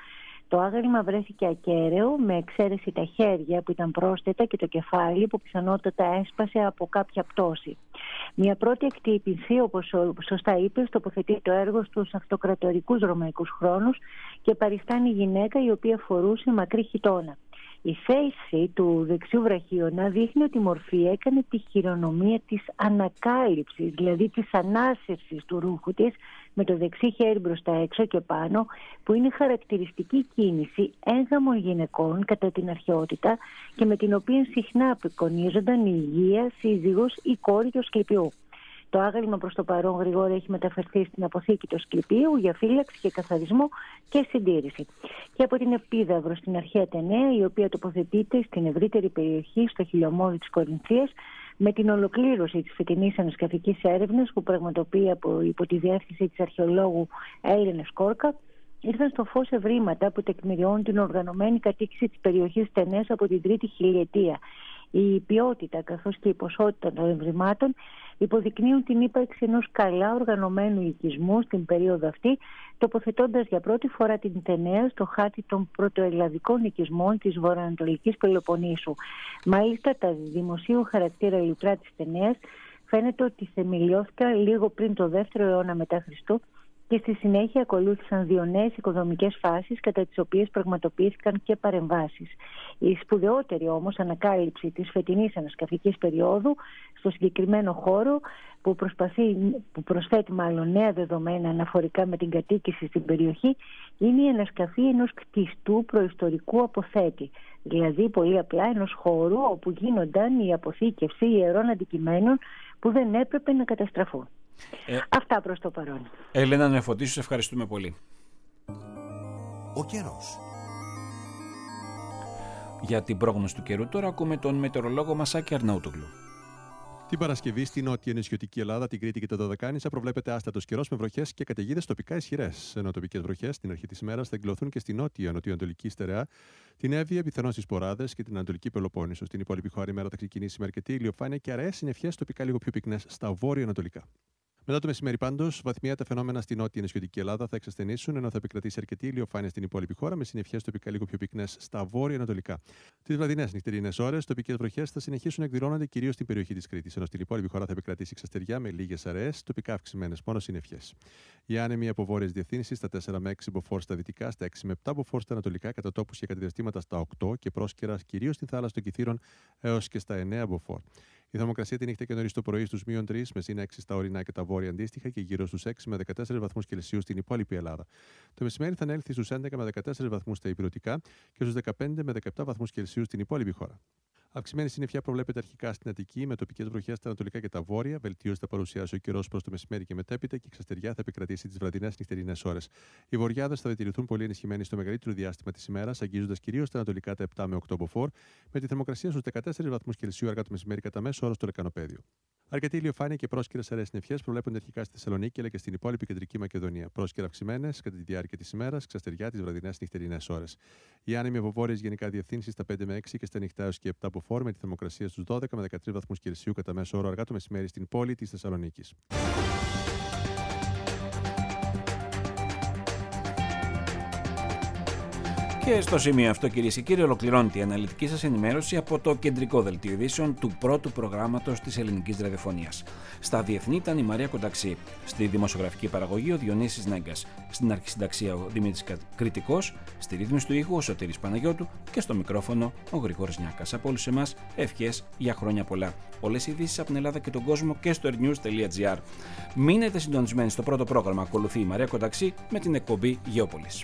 Το άγαλμα βρέθηκε ακέραιο, με εξαίρεση τα χέρια που ήταν πρόσθετα και το κεφάλι που πιθανότατα έσπασε από κάποια πτώση. Μια πρώτη εκτύπηση, όπως σωστά είπες, τοποθετεί το έργο στους αυτοκρατορικούς ρωμαϊκούς χρόνους και παριστάνει γυναίκα η οποία φορούσε μακρύ χιτώνα. Η θέση του δεξιού βραχίωνα δείχνει ότι η μορφή έκανε τη χειρονομία της ανακάλυψης, δηλαδή της ανάσυρσης του ρούχου της, με το δεξί χέρι μπροστά έξω και πάνω, που είναι χαρακτηριστική κίνηση έγγαμων γυναικών κατά την αρχαιότητα και με την οποία συχνά απεικονίζονταν η Υγεία, σύζυγος ή κόρη του Ασκληπιού. Το άγαλμα προς το παρόν, Γρηγόρη, έχει μεταφερθεί στην αποθήκη του Ασκληπίου για φύλαξη και καθαρισμό και συντήρηση. Και από την Επίδαυρο στην αρχαία Ατεναία, η οποία τοποθετείται στην ευρύτερη περιοχή, στο χιλιομόλι της Κορινθίας, με την ολοκλήρωση της φετινής ανασκαφικής έρευνας που πραγματοποιεί υπό τη διεύθυνση της αρχαιολόγου Έλληνας Κόρκα, ήρθαν στο φως ευρήματα που τεκμηριώνουν την οργανωμένη κατοίκηση της περιοχής Τενές από την τρίτη χιλιετία. Η ποιότητα καθώς και η ποσότητα των ευρημάτων υποδεικνύουν την ύπαρξη ενός καλά οργανωμένου οικισμού στην περίοδο αυτή, τοποθετώντας για πρώτη φορά την Τενέα στο χάρτη των πρωτοελλαδικών οικισμών της βορειοανατολικής Πελοποννήσου. Μάλιστα, τα δημοσίου χαρακτήρα λουτρά της Τενέας φαίνεται ότι θεμελιώθηκαν λίγο πριν το 2ο αιώνα μετά Χριστού και στη συνέχεια ακολούθησαν 2 νέες οικοδομικές φάσεις κατά τις οποίες πραγματοποιήθηκαν και παρεμβάσεις. Η σπουδαιότερη όμως ανακάλυψη της φετινής ανασκαφικής περίοδου στο συγκεκριμένο χώρο που προσθέτει μάλλον νέα δεδομένα αναφορικά με την κατοίκηση στην περιοχή είναι η ανασκαφή ενός κτιστού προϊστορικού αποθέτη. Δηλαδή πολύ απλά ενός χώρου όπου γίνονταν η αποθήκευση ιερών αντικειμένων που δεν έπρεπε να καταστραφούν. Αυτά προς το παρόν. Έλενα Νεφωτή, σε ευχαριστούμε πολύ. Ο καιρός. Για την πρόγνωση του καιρού τώρα ακούμε τον μετεωρολόγο Μασάκη Αρναούτογλου. Την Παρασκευή στη νότια νησιωτική Ελλάδα, την Κρήτη και τα Δωδεκάνησα προβλέπεται άστατος καιρός με βροχές και καταιγίδες τοπικά ισχυρές. Ενώ τοπικές βροχές στην αρχή της ημέρας θα εγκλωθούν και στη νότια νοτιοανατολική στερεά, την Εύβοια, πιθανώς στις Ποράδες και την Ανατολική Πελοπόννησο. Στην υπόλοιπη χώρα η μέρα θα ξεκινήσει με αρκετή ηλιοφάνεια και αραιές συννεφιές τοπικά λίγο πιο πυκνές στα βόρειο-ανατολικά. Μετά το μεσημέρι, πάντως, βαθμία τα φαινόμενα στην νότια νησιωτική Ελλάδα θα εξασθενήσουν, ενώ θα επικρατήσει αρκετή ηλιοφάνεια στην υπόλοιπη χώρα, με συννεφιές τοπικά λίγο πιο πυκνές στα βόρεια-ανατολικά. Τις βραδινές νυχτερινές ώρες, τοπικές βροχές θα συνεχίσουν να εκδηλώνονται κυρίως στην περιοχή της Κρήτης, ενώ στην υπόλοιπη χώρα θα επικρατήσει εξαστεριά με λίγες αραιές, τοπικά αυξημένες μόνο συννεφιές. Η άνεμη από βόρειες διευθύνσεις στα 4 με 6 μποφόρ στα δυτικά, στα 6 με 7 μποφόρ στα ανατολικά, κατά τόπους και κατά διαστήματα στα 8 και πρόσκαιρα κυρίως στην θάλασσα των Κιθήρων έως και στα 9 μποφόρ. Η θερμοκρασία τη νύχτα και νωρίς το πρωί στους -3 με +6 στα ορεινά και τα βόρεια αντίστοιχα και γύρω στους 6 με 14 βαθμούς Κελσίου στην υπόλοιπη Ελλάδα. Το μεσημέρι θα ανέλθει στους 11 με 14 βαθμούς στα ηπειρωτικά και στους 15 με 17 βαθμούς Κελσίου στην υπόλοιπη χώρα. Αυξημένη συννεφιά προβλέπεται αρχικά στην Αττική, με τοπικές βροχές στα ανατολικά και τα βόρεια. Βελτίωση θα παρουσιάσει ο καιρός προς το μεσημέρι και μετέπειτα και η εξαστεριά θα επικρατήσει τις βραδινές νυχτερινές ώρες. Οι βοριάδες θα διατηρηθούν πολύ ενισχυμένοι στο μεγαλύτερο διάστημα της ημέρας, αγγίζοντας κυρίως τα ανατολικά τα 7 με 8 μποφόρ, με τη θερμοκρασία στους 14 βαθμούς Κελσίου αργά το μεσημέρι κατά μέσο όρο στο λεκανοπέδιο. Αρκετή ηλιοφάνεια και πρόσκαιρες αραιές νεφιές προβλέπονται αρχικά στη Θεσσαλονίκη αλλά και στην υπόλοιπη κεντρική Μακεδονία. Πρόσκαιρα αυξημένες κατά τη διάρκεια της ημέρας, ξαστεριά τις βραδινές νυχτερινές ώρες. Οι άνεμοι από βόρειες γενικά διευθύνσεις στα 5 με 6 και στα νυχτά έως και 7 μποφόρ, με τη θερμοκρασία στους 12 με 13 βαθμούς Κελσίου κατά μέσο όρο αργά το μεσημέρι στην πόλη της Θεσσαλονίκης. Και στο σημείο αυτό, κυρίες και κύριοι, ολοκληρώνεται η αναλυτική σας ενημέρωση από το κεντρικό δελτίο ειδήσεων του πρώτου προγράμματος της ελληνικής ραδιοφωνίας. Στα διεθνή ήταν η Μαρία Κονταξή. Στη δημοσιογραφική παραγωγή ο Διονύσης Νέγκας. Στην αρχισυνταξία ο Δημήτρης Κρητικός. Στη ρύθμιση του ήχου ο Σωτήρης Παναγιώτου. Και στο μικρόφωνο ο Γρηγόρης Νιάκας. Από όλους εμάς ευχές για χρόνια πολλά. Όλες οι ειδήσεις από την Ελλάδα και τον κόσμο και στο ernews.gr. Μείνετε συντονισμένοι στο πρώτο πρόγραμμα. Ακολουθεί η Μαρία Κονταξή με την εκπομπή Γεώπολης.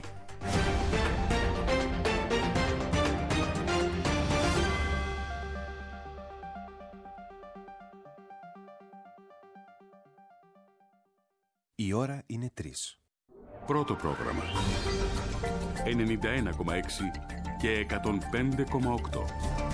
Η ώρα είναι 3. Πρώτο πρόγραμμα. 91,6 και 105,8.